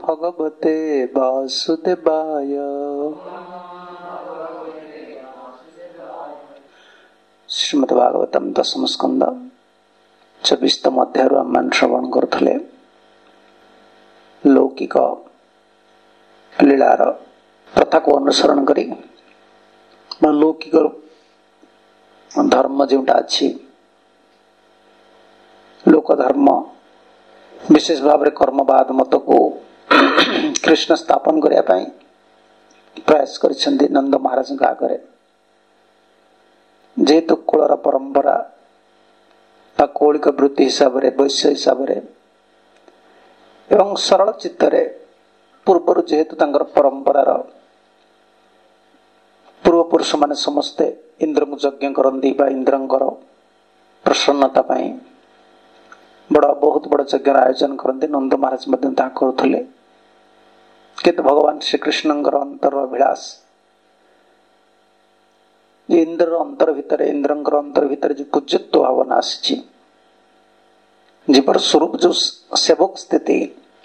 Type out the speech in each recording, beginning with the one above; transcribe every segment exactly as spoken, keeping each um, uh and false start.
भगवते वासुदेवाय। श्रीमद्भागवतम दशम स्कंद चौबीसतम अध्याय आम श्रवण करुले। लौकिक लीलार प्रथा को अनुसरण करी लौकिक धर्म जोटा अच्छी लोक धर्म विशेष भाव में कर्मवाद मत को कृष्ण स्थापन करने प्रयास कर नंद महाराज आगे। जेहेतु कुलर परंपरा कौलिक वृत्ति हिसाब से वैश्य हिसाब से एवं सरल चित्तरे पूर्वर जेहेतु तांकर परंपरार पूर्व पुरुष माने समस्ते इंद्र को यज्ञ करती इंद्रंकर प्रसन्नता पाई बड़ा बहुत बड़ यज्ञ आयोजन करते नंद महाराज करुले। किंतु भगवान श्रीकृष्णଙ୍କର अंतर अभिलाष इंद्र अंतर भितर इंद्रंकर अंतर भितर जो पूज्यत्व भावना आसी जीवर स्वरूप जो सेवक स्थिति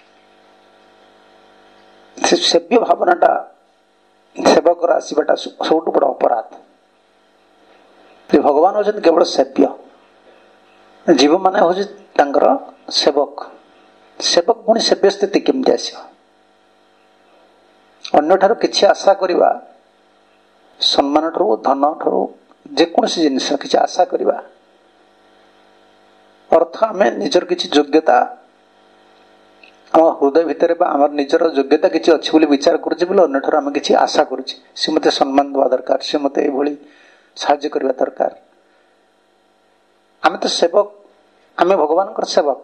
से सेव्य भावनाटा सेवक आसवाटा सब बड़ अपराध। भगवान होते केवल सेव्य जीव मान हूँ सेवक सेवक पुणी सेव्य स्थिति केमती आस अन्य किसी आशा करवा सम्मान ठू धन ठू जेकोसी जिनिस किसी आशा करवा अर्थ आम निजर किसी योग्यता आम हृदय भितर आम निजर योग्यता किसी अच्छी बोली विचार करें आम किसी आशा करुचे मत सम्मान देवा दरकार सी मत ये साहाय्य करवा दरकार। आम तो सेवक आम भगवान सेवक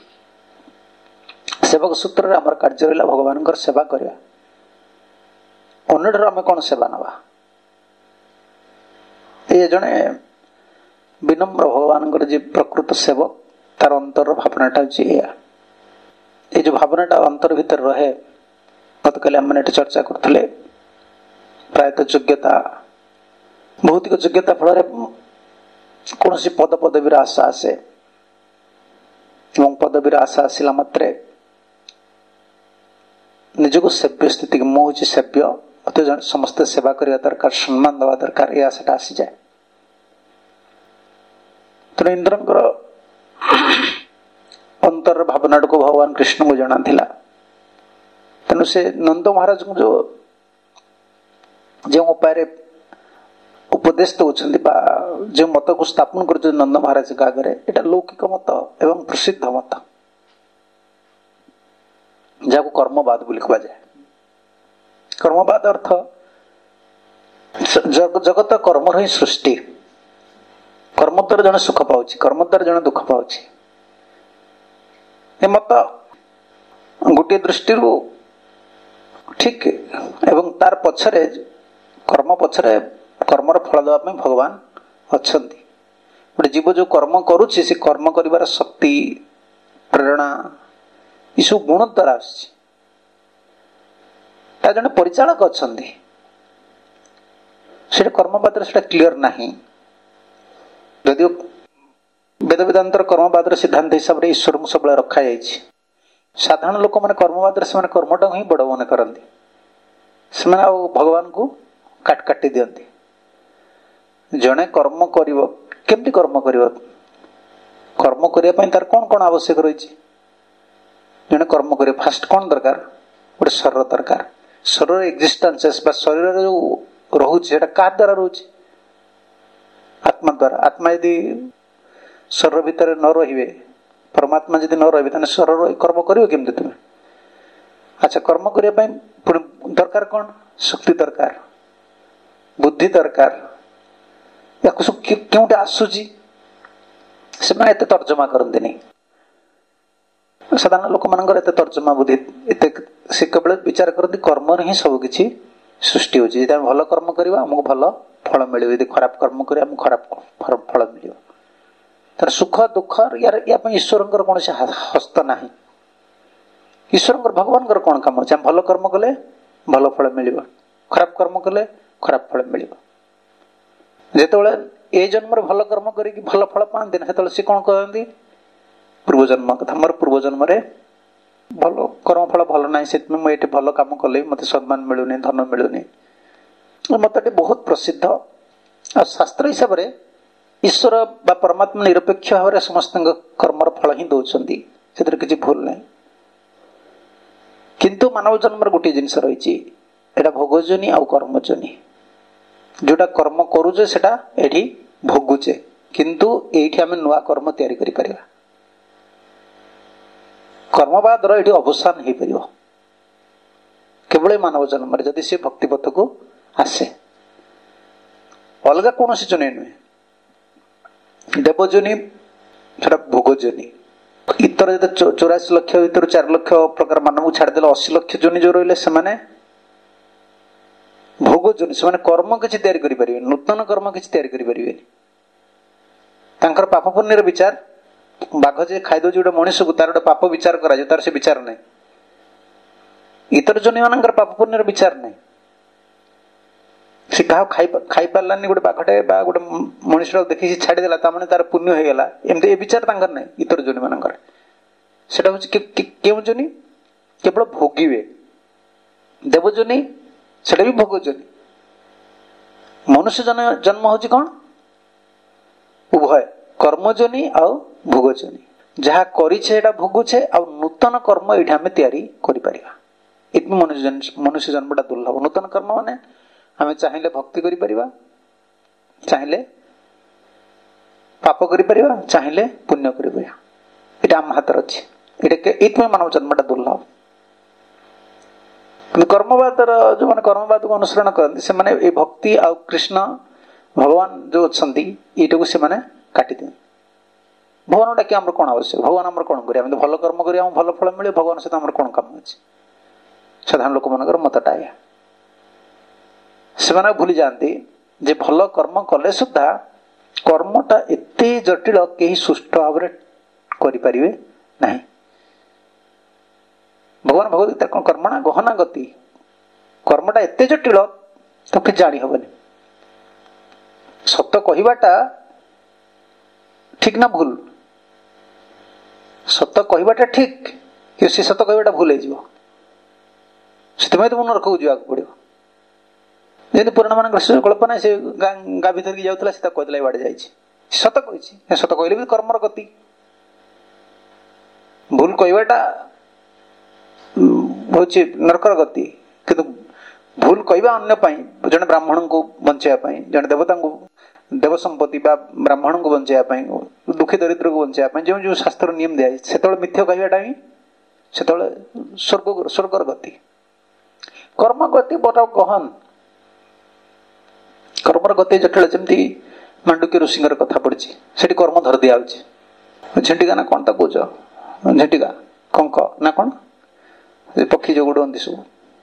सेवक सूत्र आम कार्य रहा भगवान सेवा करवा अन्य आम कौन सेवा नवा। ये जड़े विनम्र भगवान जी प्रकृत सेवक तार अंतर भावनाटा या ये जो भावनाटा अंतर भीतर रहे गत काली आम चर्चा करते प्रायतः योग्यता भौतिक योग्यता फल कौन सी पद पदवीर आशा आसे पदवीर आशा आसला मात्रे निजको सेव्य स्थिति मुझे सेव्य मत समस्त सेवा करने दरकार सम्मान देवा दरकार यह आशाटा आसी जाए। तेणु इंद्रंकर अंतर भावना को भगवान कृष्ण को जना थिला। तेणु से नंद महाराज को जो जो उपाय उपदेश दौरान जो मत को स्थापन कर नंद महाराज के आगे यहाँ लौकिक मत एवं प्रसिद्ध मत जहाँ कर्मवाद बोली कह जाए। कर्मवाद अर्थ जग, जगत कर्म ही सृष्टि कर्म द्वारा जन सुख पाउछि कर्म द्वारा जन दुख पाउछि ए मत गोटे दृष्टि ठीक एवं तार पछरे कर्म पछरे कर्मर फल देवा भगवान अच्छा गोटे जीव जो कर्म करुछि से कर्म करिवार शक्ति प्रेरणा ये सब गुण द्वारा आसछि जड़े परिचालक अच्छा से कर्मवाद से क्लीयर नहीं यदि वेद वेदांतर कर्मवाद सिद्धांत हिसाब से ईश्वर को सब रखा जाए साधारण लोक मैंने कर्मवाद से कर्मटा ही बड़ मन करती से भगवान को काट काटी दियंती जड़े कर्म करमती कर्म कर कर्म करने तार कौन कौन आवश्यक रही जड़े कर्म कर फास्ट कौन दरकार गोटे शरीर दरकार शरीर एक्जिस्टेंस शरीर जो रोचे क्या द्वारा रोचे आत्मा द्वारा आत्मा यदि शरीर भितर न रे परमात्मा यदि न रे शरीर कर्म कर केमती तुम्हें अच्छा कर्म करने दरकार कौन शक्ति दरकार बुद्धि दरकार या क्योंटे आसूची से एत तर्जमा करते नहीं साधारण लोक मान तर्जमा बुद्धि से केवल विचार करती कर्म ही सब किसी सृष्टि होती भल कर्म करवा आमको भल फल मिले यदि खराब कर्म कर खराब फल मिले तार सुख दुख यार या ईश्वर कौन से हस्त ना ईश्वर भगवान कौन कम अच्छे भल कर्म कले भल फल मिल खराब कर्म कले खराब फल मिल जिते ए जन्म भल कर्म करी भल फल पाती ना से कौन कहती पूर्वजन्म कथा मोर पूर्वजन्म भल कर्म फल भल ना से मुझे भल कम कले मत सम्मान मिलूनी धन मिलूनी मत बहुत प्रसिद्ध आ शास्त्र हिसाब से ईश्वर बा परमात्मा निरपेक्ष भाव में समस्त कर्मर फल ही दौरान से किसी भूल ना किंतु मानव जन्म गोटे जिनस रही भोगजनी आउ कर्मजनी जोटा कर्म करुचे सेटा एठी भोगुचे किंतु एठी आमे नुआ कर्म तैयारी करि परिबा कर्मवादर एठी अवसान हो पार केवल मानव जन्म जदि से भक्तिपथ को आसे अलग कौन जन नुहे देवजनी से भोगजनी इतर जो चौरासी लक्ष भर चार लक्ष प्रकार मानव छाड़देले अशी लक्ष जनी जो रही से भोगजनी से कर्म किसी तैयारी करें नूतन कर्म किसी तैयारी करें तांकर पाप पुण्यर विचार बाघ जे खाईदे गोटे मनीष को तार पाप विचार करा तार से विचार नहीं इतर जनी मान पाप पुण्यर विचार नहीं से क्या खाई खाई पार्लानी गोटे बाघटे गोटे मनीष देखी छाड़देला तार तार पुण्य हो गला एमती विचार तांकर नहीं इतर जनी मान सेटा हूँ क्यों जनी केवल भोगिवे देवजनी सेटा भी भोगजनी मनुष्य जन जन्म हूँ कौन उभय कर्मजनी आउ भोगजनी जहाँ करेटा भोगुचे आ नूतन कर्म ये आम तैयारी कर मनुष्य जन्मटा दुर्लभ नूतन कर्म माने आम चाहिए भक्ति करिपरिबा चाहिए पाप करिपरिबा चाहिए पुण्य करिपरिबा एटा आम हाथ अच्छी ये मानव जन्मटा दुर्लभ कर्मवाद जो मैंने कर्मवाद को अनुसरण करते से माने ए भक्ति आ कृष्ण भगवान जो अच्छा ये से माने काटी दिए भगवान डाक आम कौन आवश्यक भगवान आम कौन करें भल कर्म कर भल फल मिले भगवान सहित आम कौन काम अच्छे साधारण लोक मान मतटा या से भूली जाती जे भल कर्म कले सुधा कर्मटा एत जटिल कहीं सुष्ठ भाव करें ना भगवान भगवत कौन कर्मणा गहना गति कर्मटा एत जटिल तो कि जानी हबनी सत कहवाटा ठीक ना भूल सत कहवाटा ठीक कि सी सत कहवाटा भूल हो तो मन रखू जावाक पड़ो जमी पुराण मान कल्पना से गाँ भीतर की जाऊला सीता कहला बाड़े जाइए सत कही सत कहले भी कर्मर गति भूल कहवाटा हूँ नरकर गति किंतु भूल कहवा अन्य जड़े ब्राह्मण को बचाई जड़े देवता को देव संपत्ति ब्राह्मण को बचाई दुखी दरिद्र को बचाई जो जो शास्त्र नियम दिया से मिथ्या कहवाटा ही से स्वर्ग स्वर्गर गति कर्म गति बड़ा गहन कर्मर गति जटिल जमी मांडुक्य ऋषि कथा पड़ी से कर्म धर दिया झेटिका ना कौन कौच झेटिका कंक ना कौन पक्षी जो उड़ती सब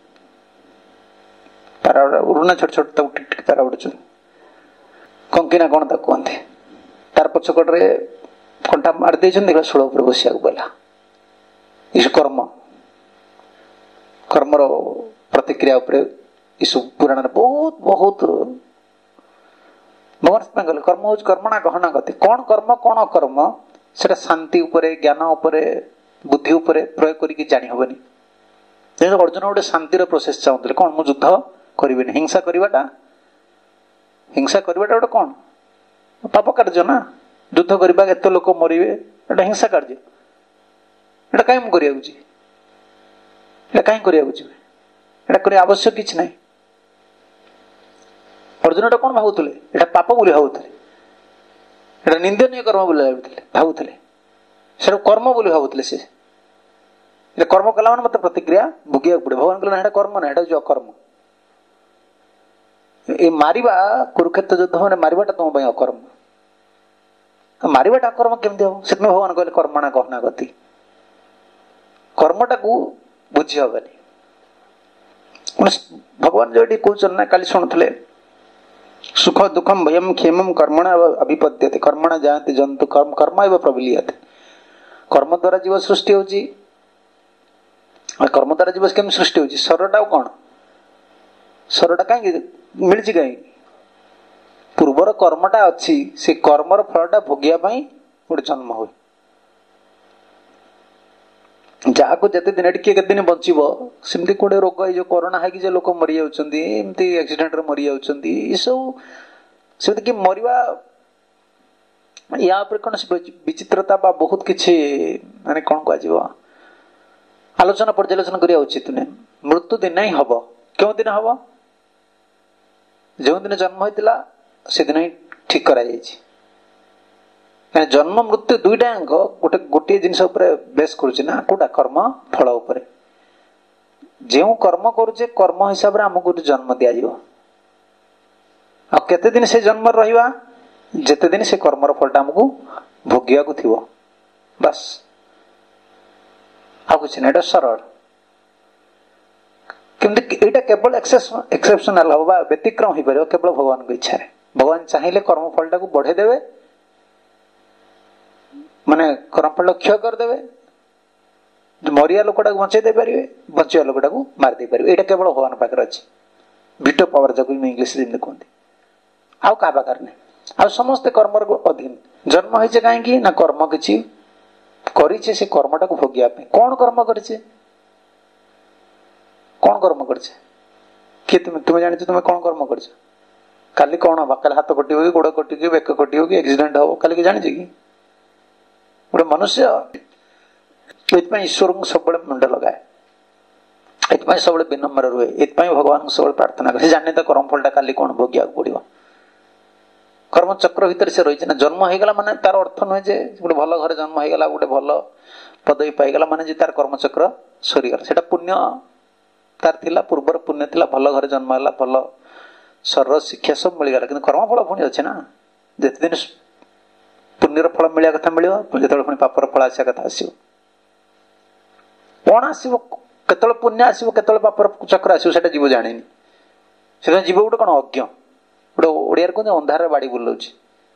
तारा उड़ना छोट छोट टिक टिक तारा उड़ू कंकिना कौन तक कहते तार पछकटे कंटा मार देखा षोल उपर बसिया पड़ा ये कर्म कर्मर प्रतिक्रिया पुराण बहुत बहुत भगवान कहले कर्म हूँ कर्मणा गहना गति कौन कर्म कौन अकर्म से शांति उपरे ज्ञान उपरे बुद्धि उपरे प्रयोग करके जानी हबनी अर्जुन गोटे शांतिर प्रोसेस चाहते कौन मुझे युद्ध करें हिंसा करवाटा हिंसा करवाटा गोटे कौन पाप कार्य ना युद्ध करवा एत लोक मरवे एटा हिंसा कार्य एटा कहीं करा कहीं कर आवश्यक किसी ना अर्जुन कौन भावुले एटा पाप बोली भावुले एटा निंदनीय कर्म बोली भावुले से कर्म बोली भावुले से कर्म कला मान मत प्रतिक्रिया भोगिया पड़े भगवान कहना कर्म ना जो अकर्म ये मारिबा कुरुक्षेत्र युद्ध मैंने मारिबाटा तुम अकर्म मारिबाटा अकर्म केमती हम से भगवान कहले कर्मणा गहना गति कर्मटा को बुझी हबनी भगवान जो कहते ना काली शुणुले सुख दुखम भयम क्षेम कर्मणा अभिपद्यते कर्मणा जायते जंतु कर्म कर्म एवं प्रबिलीयते कर्म द्वारा जीव सृष्टि होची कर्म द्वारा जीव केम सृष्टि होची स्वरटा कौन स्वरटा कहीं मिली कहीं पूर्वर कर्मटा अच्छी से कर्मर फलटा भोगिया गोटे जन्म हुए ଯାହାକୁ ଯେତେ ଦିନ ଟିକେ କେତେ ଦିନ ବଞ୍ଚିବ ସେମିତି କୋଉଟେ ରୋଗ ଏଇ ଯୋଉ କରୋନା ହେଇକି ଯେ ଲୋକ ମରି ଯାଉଛନ୍ତି, ଏମିତି ଆକ୍ସିଡେଣ୍ଟରେ ମରି ଯାଉଛନ୍ତି, ଏସବୁ ସେମିତି କି ମରିବା ୟା ଉପରେ କୌଣସି ବିଚିତ୍ରତା ବା ବହୁତ କିଛି ମାନେ କଣ କୁହାଯିବ ଆଲୋଚନା ପର୍ଯ୍ୟାଲୋଚନା କରିବା ଉଚିତ ନୁହେଁ। ମୃତ୍ୟୁ ଦିନ ହିଁ ହବ। କେଉଁ ଦିନ ହବ? ଯେଉଁ ଦିନ ଜନ୍ମ ହୋଇଥିଲା ସେଦିନ ହିଁ ଠିକ କରାଯାଇଛି। ଜନ୍ମ ମୃତ୍ୟୁ ଦୁଇଟା ଅଙ୍କ ଗୋଟେ ଗୋଟିଏ ଜିନିଷ ଉପରେ ବେଶ କରୁଛି ନା, କୋଉଟା? କର୍ମ ଫଳ ଉପରେ। ଯେଉଁ କର୍ମ କରୁଛେ କର୍ମ ହିସାବରେ ଆମକୁ ଜନ୍ମ ଦିଆଯିବ। ଆଉ କେତେ ଦିନ ସେ ଜନ୍ମରେ ରହିବା? ଯେତେ ଦିନ ସେ କର୍ମର ଫଳଟା ଆମକୁ ଭୋଗିବାକୁ ଥିବ, ବାସ୍, ଆଉ କିଛି ନାହିଁ। ଏଇଟା ସରଳ। କିନ୍ତୁ ଏଇଟା କେବଳ ଏକ୍ସେପସନାଲ ହବ ବା ବ୍ୟତିକ୍ରମ ହେଇପାରିବ କେବଳ ଭଗବାନଙ୍କ ଇଚ୍ଛାରେ। ଭଗବାନ ଚାହିଁଲେ କର୍ମଫଳଟାକୁ ବଢେଇ ଦେବେ, ମାନେ କର୍ମଫଳ କ୍ଷୟ କରିଦେବେ, ମରିବା ଲୋକଟାକୁ ବଞ୍ଚେଇ ଦେଇପାରିବେ, ବଞ୍ଚିବା ଲୋକଟାକୁ ମାରି ଦେଇପାରିବେ। ଏଇଟା କେବଳ ଭଗବାନ ପାଖରେ ଅଛି। ଭିଟୋ ପାୱାର ଯାକୁ ଇଂଲିଶରେ ଯେମିତି କୁହନ୍ତି, ଆଉ କାହା ପାଖରେ ନାହିଁ। ଆଉ ସମସ୍ତେ କର୍ମର ଅଧୀନ। ଜନ୍ମ ହେଇଛେ କାହିଁକି ନା କର୍ମ କିଛି କରିଛେ, ସେ କର୍ମଟାକୁ ଭୋଗିବା ପାଇଁ। କଣ କର୍ମ କରିଛେ? କଣ କର୍ମ କରିଛେ? କିଏ ତୁମେ ତୁମେ ଜାଣିଛ ତୁମେ କଣ କର୍ମ କରିଛ? କାଲି କଣ ହବ? କାଲି ହାତ କଟିବ କି, ଗୋଡ କଟିବ କି, ବେକ କଟିବ କି, ଆକ୍ସିଡେଣ୍ଟ ହବ, କାଲି କି ଜାଣିଛ କି? ଗୋଟେ ମନୁଷ୍ୟ ଏଥିପାଇଁ ଈଶ୍ୱରଙ୍କୁ ସବୁବେଳେ ମୁଣ୍ଡ ଲଗାଏ, ଏଥିପାଇଁ ସବୁବେଳେ ବିନମ୍ର ରୁହେ, ଏଥିପାଇଁ ଭଗବାନଙ୍କୁ ସବୁବେଳେ ପ୍ରାର୍ଥନା କରେ। ସେ ଜାଣେ ତା କର୍ମଫଳଟା କାଲି କଣ ଭୋଗିବାକୁ ପଡିବ। କର୍ମଚକ୍ର ଭିତରେ ସେ ରହିଛି ନା। ଜନ୍ମ ହେଇଗଲା ମାନେ ତାର ଅର୍ଥ ନୁହେଁ ଯେ ଗୋଟେ ଭଲ ଘରେ ଜନ୍ମ ହେଇଗଲା, ଗୋଟେ ଭଲ ପଦବୀ ପାଇଗଲା ମାନେ ଯେ ତାର କର୍ମଚକ୍ର ସରିଗଲା। ସେଟା ପୁଣ୍ୟ ତାର ଥିଲା, ପୂର୍ବର ପୁଣ୍ୟ ଥିଲା, ଭଲ ଘରେ ଜନ୍ମ ହେଲା, ଭଲ ଶରୀର ଶିକ୍ଷା ସବୁ ମିଳିଗଲା। କିନ୍ତୁ କର୍ମଫଳ ପୁଣି ଅଛି ନା। ଯେତେ ଦିନ ପୁଣ୍ୟର ଫଳ ମିଳିବା କଥା ମିଳିବ, ଯେତେବେଳେ ପୁଣି ପାପର ଫଳ ଆସିବା କଥା ଆସିବ। କଣ ଆସିବ, କେତେବେଳେ ପୁଣ୍ୟ ଆସିବ, କେତେବେଳେ ପାପର ଚକ୍ର ଆସିବ, ସେଟା ଜୀବ ଜାଣିନି। ସେଟା ଜୀବ ଗୋଟେ କଣ ଅଜ୍ଞ, ଗୋଟେ ଓଡିଆରେ କୁହନ୍ତି ଅନ୍ଧାରରେ ବାଡି ବୁଲଉଛି।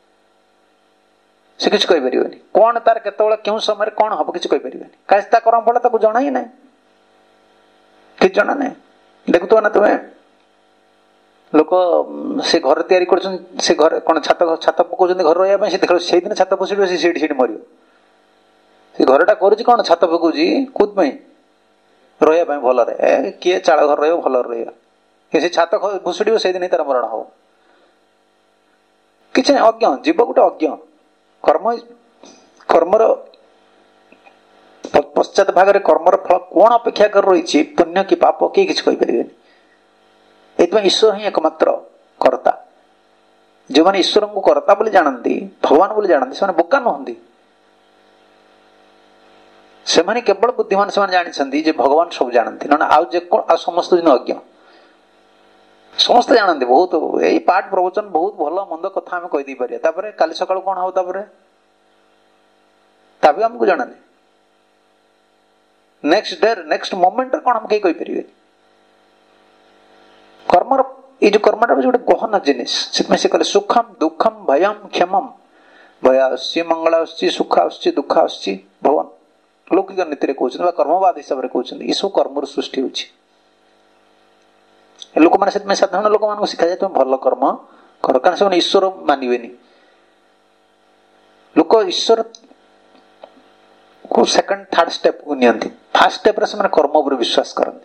ସେ କିଛି କହିପାରିବନି କଣ ତାର କେତେବେଳେ କେଉଁ ସମୟରେ କଣ ହବ କିଛି କହିପାରିବନି। କାହିଁ ତା କର୍ମଫଳ ତାକୁ ଜଣା ହିଁ ନାହିଁ, କିଛି ଜଣା ନାହିଁ। ଦେଖୁଥିବ ନା ତୁମେ, ଲୋକ ସେ ଘର ତିଆରି କରୁଛନ୍ତି, ସେ ଘରେ କଣ ଛାତ ଛାତ ପକଉଛନ୍ତି ଘର ରହିବା ପାଇଁ, ସେ ଦେଖ ସେଇଦିନ ଛାତ ପଶିବ, ସେ ସେଇଠି ସେଇଠି ମରିବ। ସେ ଘରଟା କରୁଛି କଣ, ଛାତ ପକଉଛି କୋଉଥିପାଇଁ? ରହିବା ପାଇଁ, ଭଲରେ। ଏ କିଏ ଚାଳ ଘର ରହିବ, ଭଲରେ ରହିବ। ସେ ଛାତ ଭୁଷୁଡିବ, ସେଇଦିନ ହିଁ ତାର ମରଣ ହବ। କିଛି ନାହିଁ, ଅଜ୍ଞ ଜୀବ ଗୋଟେ ଅଜ୍ଞ। କର୍ମ କର୍ମର ପଶ୍ଚାତ ଭାଗରେ କର୍ମର ଫଳ କଣ ଅପେକ୍ଷା କରି ରହିଛି, ପୁଣ୍ୟ କି ପାପ, କେହି କିଛି କହିପାରିବେନି। ଏଥିପାଇଁ ଈଶ୍ୱର ହିଁ ଏକମାତ୍ର କର୍ତ୍ତା। ଯେଉଁମାନେ ଈଶ୍ୱରଙ୍କୁ କର୍ତ୍ତା ବୋଲି ଜାଣନ୍ତି, ଭଗବାନ ବୋଲି ଜାଣନ୍ତି, ସେମାନେ ବୋକା ନୁହନ୍ତି। ସେମାନେ କେବଳ ବୁଦ୍ଧିମାନ। ସେମାନେ ଜାଣିଛନ୍ତି ଯେ ଭଗବାନ ସବୁ ଜାଣନ୍ତି, ନହେଲେ ଆଉ ଯେ ଆଉ ସମସ୍ତ ଦିନ ଅଜ୍ଞ। ସମସ୍ତେ ଜାଣନ୍ତି ବହୁତ, ଏଇ ପାଠ ପ୍ରବଚନ ବହୁତ ଭଲ ମନ୍ଦ କଥା ଆମେ କହିଦେଇ ପାରିବା, ତାପରେ କାଲି ସକାଳୁ କଣ ହବ ତାପରେ ତା ବି ଆମକୁ ଜଣାନି। ନେକ୍ସଟ ଡେ ନେକ୍ସଟ ମୋମେଣ୍ଟରେ କଣ ଆମେ କେହି କହିପାରିବେନି। କର୍ମର ଏଇ ଯୋଉ କର୍ମଟା ଗୋଟେ ଗହନ ଜିନିଷ। ସେଥିପାଇଁ ସେ କହିଲେ ସୁଖମ ଦୁଃଖମ ଭୟମ କ୍ଷମମ। ଭୟ ଆସୁଛି, ମଙ୍ଗଳ ଆସୁଛି, ସୁଖ ଆସୁଛି, ଦୁଃଖ ଆସୁଛି। ଭଗବାନ ଲୌକିକ ନୀତିରେ କହୁଛନ୍ତି ବା କର୍ମବାଦ ହିସାବରେ କହୁଛନ୍ତି, ଏସବୁ କର୍ମରୁ ସୃଷ୍ଟି ହଉଛି। ଲୋକମାନେ ସେଥିପାଇଁ ସାଧାରଣ ଲୋକମାନଙ୍କୁ ଶିଖାଯାଏ ତମେ ଭଲ କର୍ମ କର, କାରଣ ସେମାନେ ଈଶ୍ୱର ମାନିବେନି। ଲୋକ ଈଶ୍ୱର କୁ ସେକେଣ୍ଡ ଥାର୍ଡ ଷ୍ଟେପକୁ ନିଅନ୍ତି। ଫାର୍ଷ୍ଟ ଷ୍ଟେପରେ ସେମାନେ କର୍ମ ଉପରେ ବିଶ୍ୱାସ କରନ୍ତି।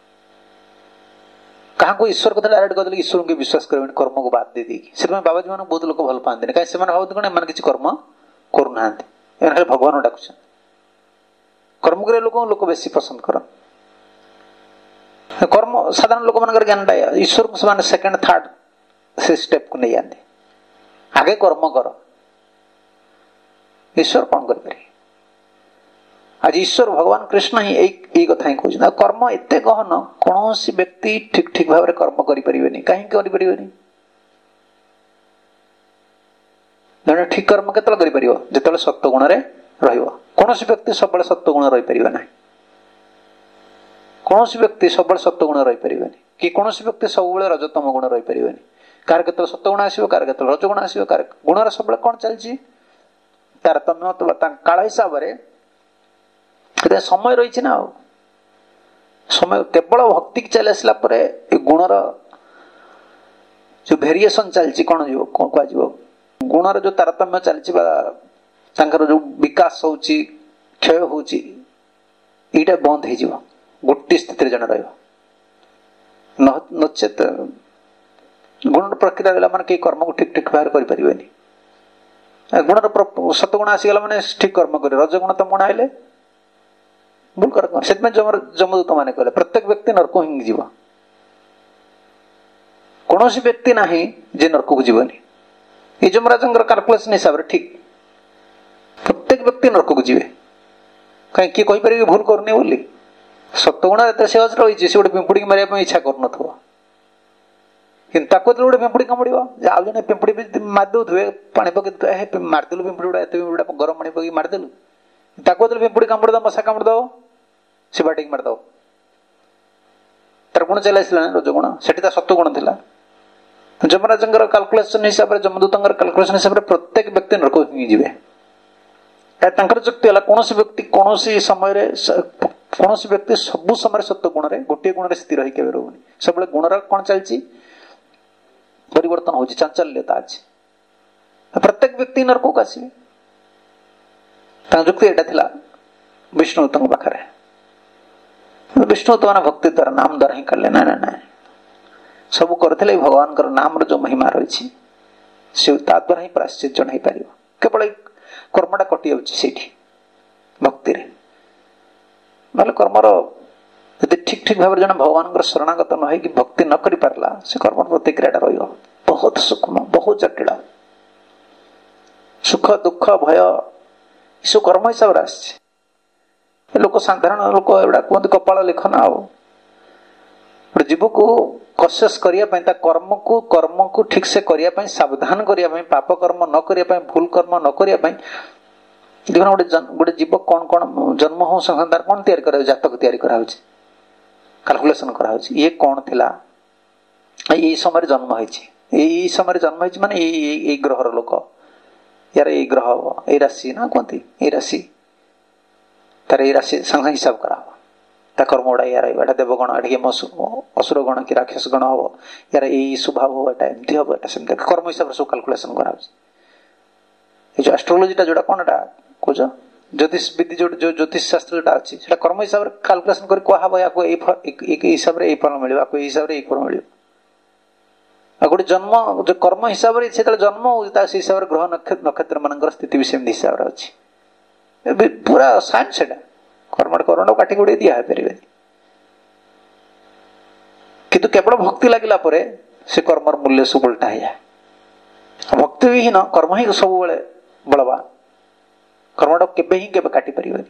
କାହାକୁ ଈଶ୍ୱର କଥା ଡାଇରେକ୍ଟ କହିଦେଲେ ଈଶ୍ୱରଙ୍କୁ ବିଶ୍ୱାସ କରିବେନି, କର୍ମକୁ ବାଦ ଦେଇଦେଇକି। ସେଥିପାଇଁ ବାବାଜୀ ମାନଙ୍କୁ ବହୁତ ଲୋକ ଭଲ ପାଆନ୍ତିନି, କାହିଁକି ସେମାନେ ଭାବନ୍ତି କଣ ଏମାନେ କିଛି କର୍ମ କରୁନାହାନ୍ତି, ଏମାନେ ଖାଲି ଭଗବାନ ଡାକୁଛନ୍ତି। କର୍ମ କରିବା ଲୋକଙ୍କୁ ଲୋକ ବେଶୀ ପସନ୍ଦ କରନ୍ତି। କର୍ମ ସାଧାରଣ ଲୋକମାନଙ୍କର ଜ୍ଞାନଟା ଈଶ୍ୱରକୁ ସେମାନେ ସେକେଣ୍ଡ ଥାର୍ଡ ସେ ଷ୍ଟେପକୁ ନେଇଯାଆନ୍ତି। ଆଗେ କର୍ମ କର, ଈଶ୍ୱର କଣ କରିପାରିବେ? ଆଜି ଈଶ୍ୱର ଭଗବାନ କୃଷ୍ଣ ହିଁ ଏଇ ଏଇ କଥା ହିଁ କହୁଛନ୍ତି। ଆଉ କର୍ମ ଏତେ ଗହନ, କୌଣସି ବ୍ୟକ୍ତି ଠିକ ଠିକ ଭାବରେ କର୍ମ କରିପାରିବେନି। କାହିଁକି କରିପାରିବେନି? ଜଣେ ଠିକ କର୍ମ କେତେବେଳେ କରିପାରିବ? ଯେତେବେଳେ ସତ୍ତ୍ୱ ଗୁଣରେ ରହିବ। କୌଣସି ବ୍ୟକ୍ତି ସବୁବେଳେ ସତ୍ତ୍ୱ ଗୁଣ ରହିପାରିବ ନାହିଁ। କୌଣସି ବ୍ୟକ୍ତି ସବୁବେଳେ ସତ୍ତ୍ୱ ଗୁଣ ରହିପାରିବେନି, କି କୌଣସି ବ୍ୟକ୍ତି ସବୁବେଳେ ରଜତମ ଗୁଣ ରହିପାରିବେନି। କାହାର କେତେବେଳେ ସତ୍ତ୍ୱ ଗୁଣ ଆସିବ, କାହାର କେତେବେଳେ ରଜ ଗୁଣ ଆସିବ, କାହାର ଗୁଣର ସବୁବେଳେ କଣ ଚାଲିଛି ତାରତମ୍ୟ। କାଳ ହିସାବରେ ସମୟ ରହିଛି ନା। ଆଉ ସମୟ କେବଳ ଭକ୍ତି ଚାଲି ଆସିଲା ପରେ ଏ ଗୁଣର ଯୋଉ ଭେରିଏସନ ଚାଲିଛି, କଣ ଯିବ କଣ କୁହାଯିବ, ଗୁଣର ଯୋଉ ତାରତମ୍ୟ ଚାଲିଛି ବା ତାଙ୍କର ଯୋଉ ବିକାଶ ହଉଛି, କ୍ଷୟ ହଉଛି, यहीटा बंद हो गोटे स्थिति जन रचेत गुण प्रक्रिया देला माने कर्म को ठीक ठीक भाव करें गुण सतगुण आसीगला मैंने ठीक कर्म करे रजगुण तो मुणा आइले भूल कर्म से जमदूत मैंने कहले प्रत्येक व्यक्ति नरक हिंग जीव कौन व्यक्ति ना जे नरक को जीवनी ये जमराज काल्कुलेसन हिसाब से ठीक प्रत्येक व्यक्ति नरक को जीवे कहीं किए कहीपर भूल करनी बोली सतगुण एत सहज रही से गोटे पिंपुड़ी मारे इच्छा कर किंतु गोटे पिंपुड़ी कामुड़ आउ जन पिंपुड़ी मारिदे पानी पकड़ मारिदेलु पिंपुड़ी गुड़ा एत पिंपुड़ा गरम पानी पकड़ मारिदेलु ताको पिंपुड़ी कामुड़ दो मशा कामुड़ दो से बाटिक मारिद तार गुण चल रजगुण से सत्वगुण था जमराज काल्कुलेसन हिसाब से जमदूत काल्कुलेसन हिसाब से प्रत्येक व्यक्ति नरक जीवे जुक्ति है कौन व्यक्ति कौन समय कौन व्यक्ति सब समय सत्व गुण में गोटे गुण स्थिर होकर रोनी सब गुणर कौन चलती परिवर्तन हो चांचल्यता अच्छी प्रत्येक व्यक्ति नरक को आसवे जुक्ति यहाँ विष्णुदूत पाखे विष्णुदूत मैंने भक्ति द्वारा नाम द्वारा ही कले ना ना सब करते भगवान नाम जो महिमा रही से द्वारा ही प्रायश्चित जन हो पार केवल कर्मटा कटि जाऊँगी भक्ति ना कर्मर यदि ठीक ठीक भाव जन भगवान शरणागत न हो भक्ति न कर पारला से कर्म प्रतिक्रिया रही बहुत सूक्ष्म बहुत जटिल सुख दुख भय सब कर्म हिसाब से आस लोक साधारण लोक एवं कहते कपाल लेखन आ जीव को कसेस करने कर्म को कर्म को ठीक से करने सावधान करने पाप कर्म न करने भूल कर्म न करने गोटे गोटे जीव कौन कौन जन्म हो संसार कौन तैयारी करा जातक तैयारी करा काल्कुलेसन करा ये कौन थिला ये समय जन्म होई समय जन्म होई माने ये ग्रहर लोक यार ये ग्रह ये राशि ना कहती ये राशि तार ये राशि संग हिसाब करा कर्म गुड़ा यार एटा देवगण एटे असुर गण कि राक्षस गण हम यार यही स्वभाव हो एटा एमती हम एटा सेमती कर्म हिसाब से सब काल्कुलेसन करा जो एस्ट्रोलोजीटा जोटा कौन एटा कौच ज्योतिष विधि जो जो ज्योतिष शास्त्र जो अच्छी से कर्म हिसाब से काल्कुलेसन कर कहब या हिसाब से फल मिल हिसाब से फल मिल गोटे जन्म जो कर्म हिसाब से जन्म हो हिसाब से ग्रह नक्षत्र मान स्थिति भी सेमती हिसाब से अच्छी पूरा साइंस से कर्म करण काटी गुड़े दिया पारे किंतु केवल भक्ति लगे से कर्मर मूल्य सब उल्टा है भक्ति विहीन कर्म ही सब बलवा कर्मटा केबे ही केबे काटी परिबनी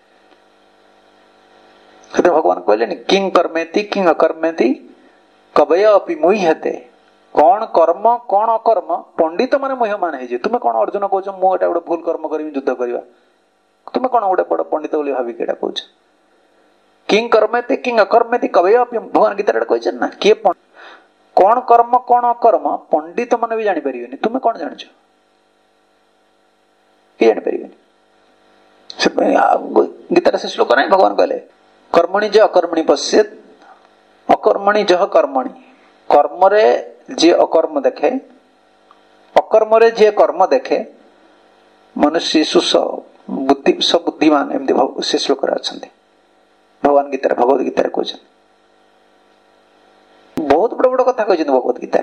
भगवान कहले किंग कर्मेति किंग अकर्मेति कवय अपि मुह्यते कौन कर्म कौन अकर्म पंडित माने मुह्यमान है तुम्हें कौन अर्जुन कहछ मु एटा गोटे भूल कर्म करी युद्ध करवा तुम्हें कौन गोटे बड़ पंडित बोली भावी केटा कहछ किंग कर्मेति किंग अकर्मेति कवय अपि भगवान गीता कहछ ना किए कौन कर्म कौन अकर्म पंडित माने भी जानि परिबनी तुम्हें कौन जानछ कि जानि परिबनी गीता से श्लोक ना भगवान कहले कर्मणि जे अकर्मणि पश्येत अकर्मणि जह कर्मणि कर्म रे जे अकर्म देखे अकर्म रे जे कर्म देखे मनुष्य सुस बुद्धि सब बुद्धिमान एमती से श्लोक अच्छा भगवान गीता भगवत गीता कहते बहुत बड़ बड़ कथा कहते भगवत गीता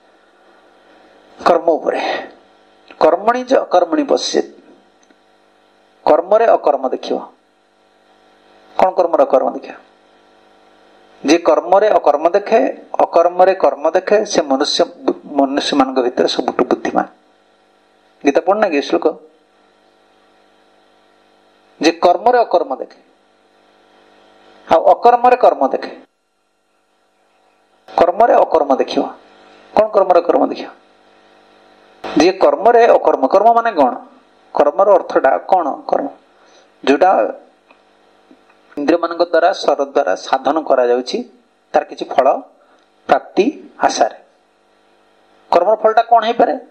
कर्म उपरे कर्मणि जे अकर्मणि पश्येत कर्म रे अकर्म देखियो कौन कर्म रे अकर्म देखियो जे कर्म रे अकर्म देखे अकर्म रे कर्म देखे से मनुष्य मनुष्य मान भीतर सब बुद्धिमान गीता पढ़ना कि श्लोक जे कर्म रे अकर्म देखे आ अकर्म रे कर्म देखे कर्म रे अकर्म देखियो कौन कर्म रे कर्म देखियो जे कर्म रे अकर्म कर्म माने कौन कर्मर अर्थटा कौन कर्म जोटा इंद्रिय मान द्वारा स्वर द्वारा साधन करा जाउछि तार किछि फल प्राप्ति आशार कर्मर फलटा कौन है पारे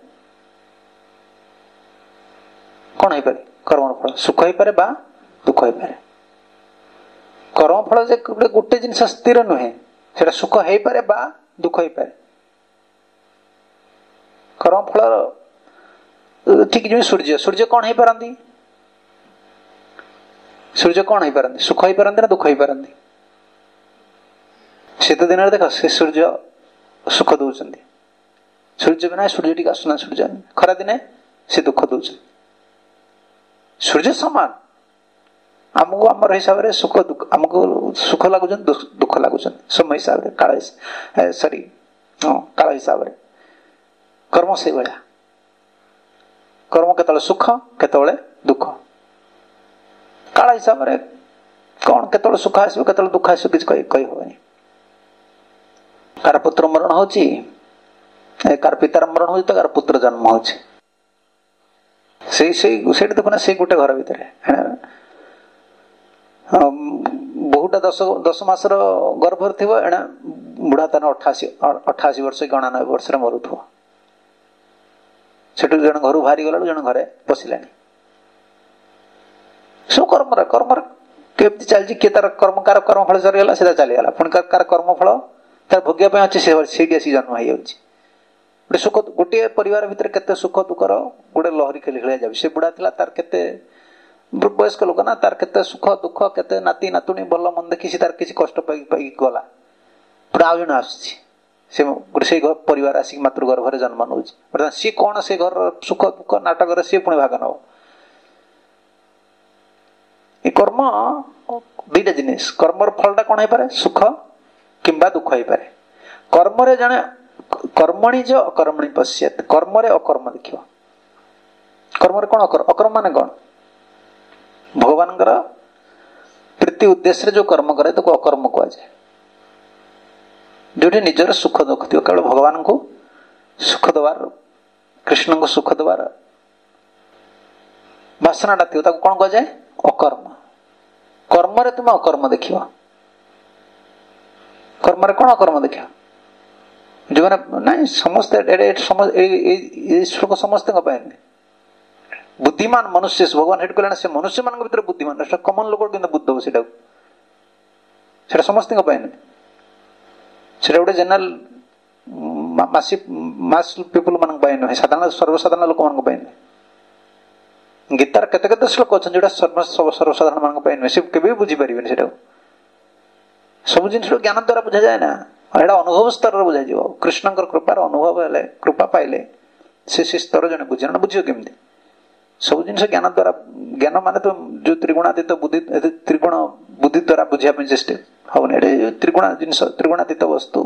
कौन है पारे कर्मर फल सुख है पारे बा दुख है पारे कर्म फल जे गोटे जिनस स्थिर नुहे सेटा सुख है पारे बा दुख है पारे कर्म फल ठीक जो सूर्य सूर्य कौन है पारंती सूर्य कौन हो पारती सुख हो पारती ना दुख हो पारती शीत दिन देख से सूर्य सुख दौरान सूर्य बिना सूर्य टी आसुना सूर्य खरा दिने से दुख दौरान सूर्य सामान आमको आमर हिसाब से सुख दुख आमको सुख लगुच दुख लगुच समय हिसाब से काल सरी हाँ काल हिसाब से कर्म से भाया कर्म केतले सुख केतले दुख काल हिसाब से कौन केतले सुख आसो केतले दुख आसो किसी कही हेनी कार पुत्र मरण होची कार पितार मरण हो कार पुत्र जन्म हो देखुना से गोटे घर भितर बहुटा दस दस मासर गर्भर थी एणे बुढ़ा तान अठाशी अठाशी वर्ष गणानबे वर्ष मरुथ से जन घर बाहरी गला जन घरे पशिला सब कर्म कर्म केमती चलती किए तार कर्म कार कर्मफल सरीगला सीधा चलीगला पुणी कार कर्मफल तार भोगिया अच्छे से आसी जन्म हो गोटे सुख गोटे परिवार भितर केते सुख दुखर गोटे लहरी खेली खेलिया जाए से बुढ़ा थिला तार केते वयस्क लोक ना तार केते सुख दुख केते नाती नातुणी भल मन देखी तार किसी कष्ट पाई पाई गला पूरा आउ जन आसुची से गोटे से परिवार आसिक मातृगर्भ जन्म नौ सी कौन से घर सुख दुख नाटक सी पुणी भाग नब ये कर्म दुईटा जिनिस कर्मर फलटा कौन हो पारे सुख किंबा दुख हो पारे कर्म जने कर्मणि जो अकर्मणि पश्यत कर्म अकर्म देख कर्म कौन अकर्म मान कौन भगवान प्रीति उद्देश्य जो कर्म करे तो अकर्म कहुए जो निजर सुख दुख थी केवल भगवान को सुख दबार कृष्ण को सुख दबार बासनाटा थी कौन कहुए अकर्म कर्म तुम अकर्म देख कर्म कौन अकर्म देख जो मैंने नहीं समस्ते ईश्वर को समस्त बुद्धिमान मनुष्य भगवान हेट कले से मनुष्य मान भर बुद्धिमान कमन लोक बुद्ध हो से समस्त से गोटे जेनराल मासी मास पीपुल मान साधारण सर्वसाधारण लोक मान गीतार केते केते श्लोक अच्छा जो सर्वसाधारण मान से केवे बुझीपारे सब जिन ज्ञान द्वारा बुझा जाए ना एटा अनुभव स्तर बुझा कृष्ण कृपार अनुभव है कृपा पाइले से स्तर जन बुझे ना बुझे केमती सब जिन ज्ञान द्वारा ज्ञान माने तो जो त्रिगुणातीत बुद्धि त्रिगुण बुद्धि द्वारा बुझापी चेष्टा हम ये त्रिगुण जिन त्रिगुणातीत वस्तु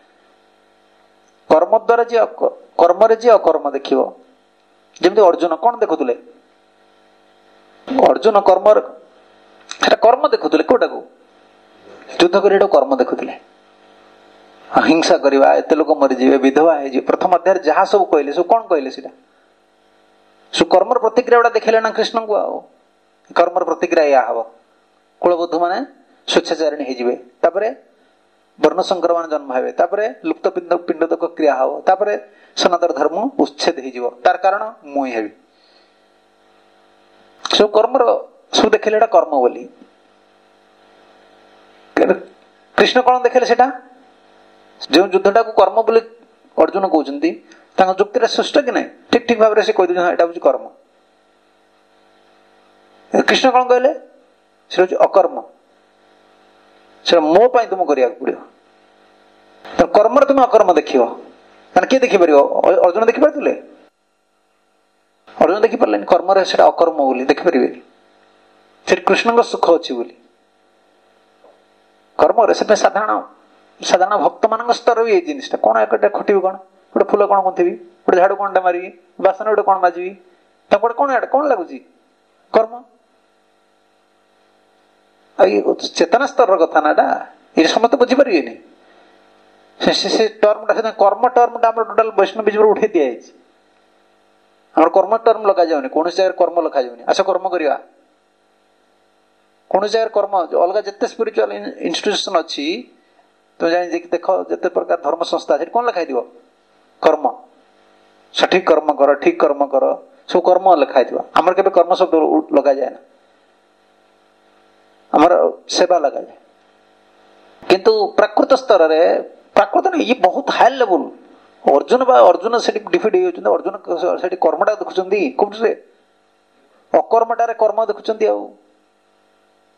कर्म द्वारा जी कर्म जी अकर्म देख जमी अर्जुन कौन देखुले अर्जुन कर्म कर्म देखुले कौटा को युद्ध कर कर्म देखुले हिंसा करवा एत लोक मरीजे विधवा हो प्रथम अध्याय जहाँ सब कहले सब कौन कहले सो कर्मर प्रतिक्रिया गुड़ा देखले ना कृष्ण को आओ कर्मर प्रतिक्रिया या हम कुलबुद्ध माने स्वेच्छाचारिणी होते वर्ण संकर मान जन्म हे लुप्त पिंड पिंडोदक क्रिया हम तापर सनातन धर्म उच्छेद हो तार कारण मुई हेबी सब कर्मर सब देखले कर्म बोली कृष्ण कौन देखले सेटा जो युद्धटा को कर्म बोली अर्जुन कहते जुक्ति श्रेष्ठ कि नहीं ठीक ठीक भाव से कहीदे यहाँ हूँ कर्म कृष्ण कौन कहले से अकर्म से मो पाई तुम करा पड़ो कर्म तुम अकर्म देख मैंने किए देखिपार अर्जुन देखिपारे अर्जुन देखिपारे कर्म से अकर्म बोली देखिपारे से कृष्ण सुख अच्छी बोली कर्म से साधारण साधारण भक्त मान स्तर भी ये जिनटा कौन एक खटी कौन गोटे फूल कौन गुंथी गोटे झाड़ू कौन मारि बासन गोटे कौन बाजी गोटे कौन कौन लगुच कर्म चेतना स्तर कथा ना ये समस्त बुझीपारे टर्मटा कर्म टर्मटा टोटाल वैष्णव बीज उठे दि जाए कर्म टर्म लगा जाऊनी कौन जगह कर्म लखा जाऊनी आस कर्म करवा कौन जगह कर्म अलग जिते स्पिरिचुअल इन्स्टिट्यूशन अच्छी तुम जान देख जिते प्रकार धर्म संस्था से कौन लिखाई कर्म सठिक कर्म कर ठीक कर्म कर सब कर्म लिखाई आमर के कर्म शब्द लगा जाए ना आमर सेवा लगा जाए किंतु प्राकृत स्तर रे प्राकृत नहीं ये बहुत हाई लेवल अर्जुन बा अर्जुन से डिफिट हो अर्जुन से कर्मटा देखुं कौटे अकर्मटार कर्म देखुं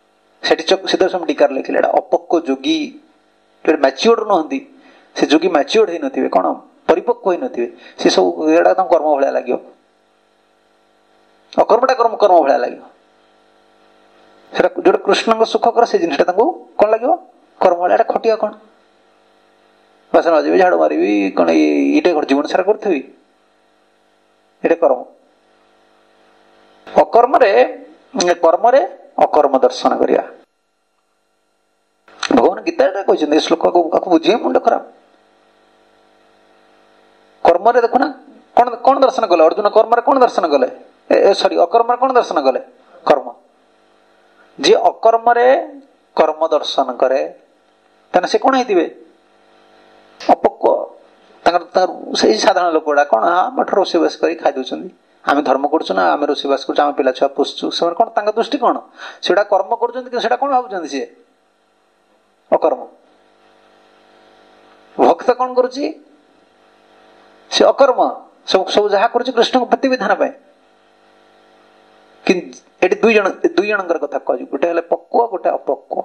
ସିଦ୍ଧସ୍ୱାମୀ ଟୀକାର ଲେଖିଲେ ଏଟା ଅପକ୍କ ଯୋଗୀ ମ୍ୟାଚିଓର୍ଡ ନୁହନ୍ତି, ସେ ଯୋଗୀ ମ୍ୟାଚିଓର୍ଡ ହେଇନଥିବେ, କଣ ପରିପକ୍କ ହେଇନଥିବେ, ସେ ସବୁ ଏଟା ତାଙ୍କ କର୍ମ ଭଳିଆ ଲାଗିବ, ଅକର୍ମଟା କର୍ମ କର୍ମ ଭଳିଆ ଲାଗିବ। ସେଟା ଯୋଉଟା କୃଷ୍ଣଙ୍କ ସୁଖ କର ସେ ଜିନିଷଟା ତାଙ୍କୁ କଣ ଲାଗିବ, କର୍ମ ଭଳିଆ। ଏଟା ଖଟିଆ କଣ, ବାସନ ମାଜିବି, ଝାଡୁ ମାରିବି, କଣ ଏଇଟା କଣ ଜୀବନ ସାରା କରୁଥିବି, ଏଇଟା କର୍ମ। ଅକର୍ମରେ କର୍ମରେ ଅକର୍ମ ଦର୍ଶନ କରିବା। ଭଗବାନ ଗୀତାରେ କହିଛନ୍ତି, ଏ ଶ୍ଲୋକକୁ ବୁଝିବେ ମୁଣ୍ଡ ଖରାପ। କର୍ମରେ ଦେଖୁନା କଣ କଣ ଦର୍ଶନ କଲେ ଅର୍ଜୁନ, କର୍ମରେ କଣ ଦର୍ଶନ କଲେ, ସରି ଅକର୍ମରେ କଣ ଦର୍ଶନ କଲେ, କର୍ମ। ଯିଏ ଅକର୍ମରେ କର୍ମ ଦର୍ଶନ କରେ ତାହେଲେ ସେ କଣ ହେଇଥିବେ, ଅପକ୍କ। ତାଙ୍କର ତାଙ୍କର ସେଇ ସାଧାରଣ ଲୋକ ଗୁଡା କଣ ମଠ ରୋଷେଇବାସ କରି ଖାଇ ଦଉଛନ୍ତି। ଆମେ ଧର୍ମ କରୁଛୁ ନା, ଆମେ ରୋଷେଇବାସ କରୁଛୁ, ଆମେ ପିଲା ଛୁଆ ପୋଷୁଛୁ, ସେମାନେ କଣ ତାଙ୍କ ଦୃଷ୍ଟି କଣ, ସେଟା କର୍ମ କରୁଛନ୍ତି କିନ୍ତୁ ସେଟା କଣ ଭାବୁଛନ୍ତି, ସିଏ ଅକର୍ମ। ଭକ୍ତ କଣ କରୁଛି, ସେ ଅକର୍ମ, ସବୁ ସବୁ ଯାହା କରୁଛି କୃଷ୍ଣଙ୍କ ପ୍ରତିବିଧାନ ପାଇଁ। କିନ୍ତୁ ଏଠି ଦୁଇ ଜଣ ଦୁଇ ଜଣଙ୍କର କଥା କୁହାଯିବ, ଗୋଟେ ହେଲେ ପକ୍ୱ, ଗୋଟେ ଅପକ୍ୱ।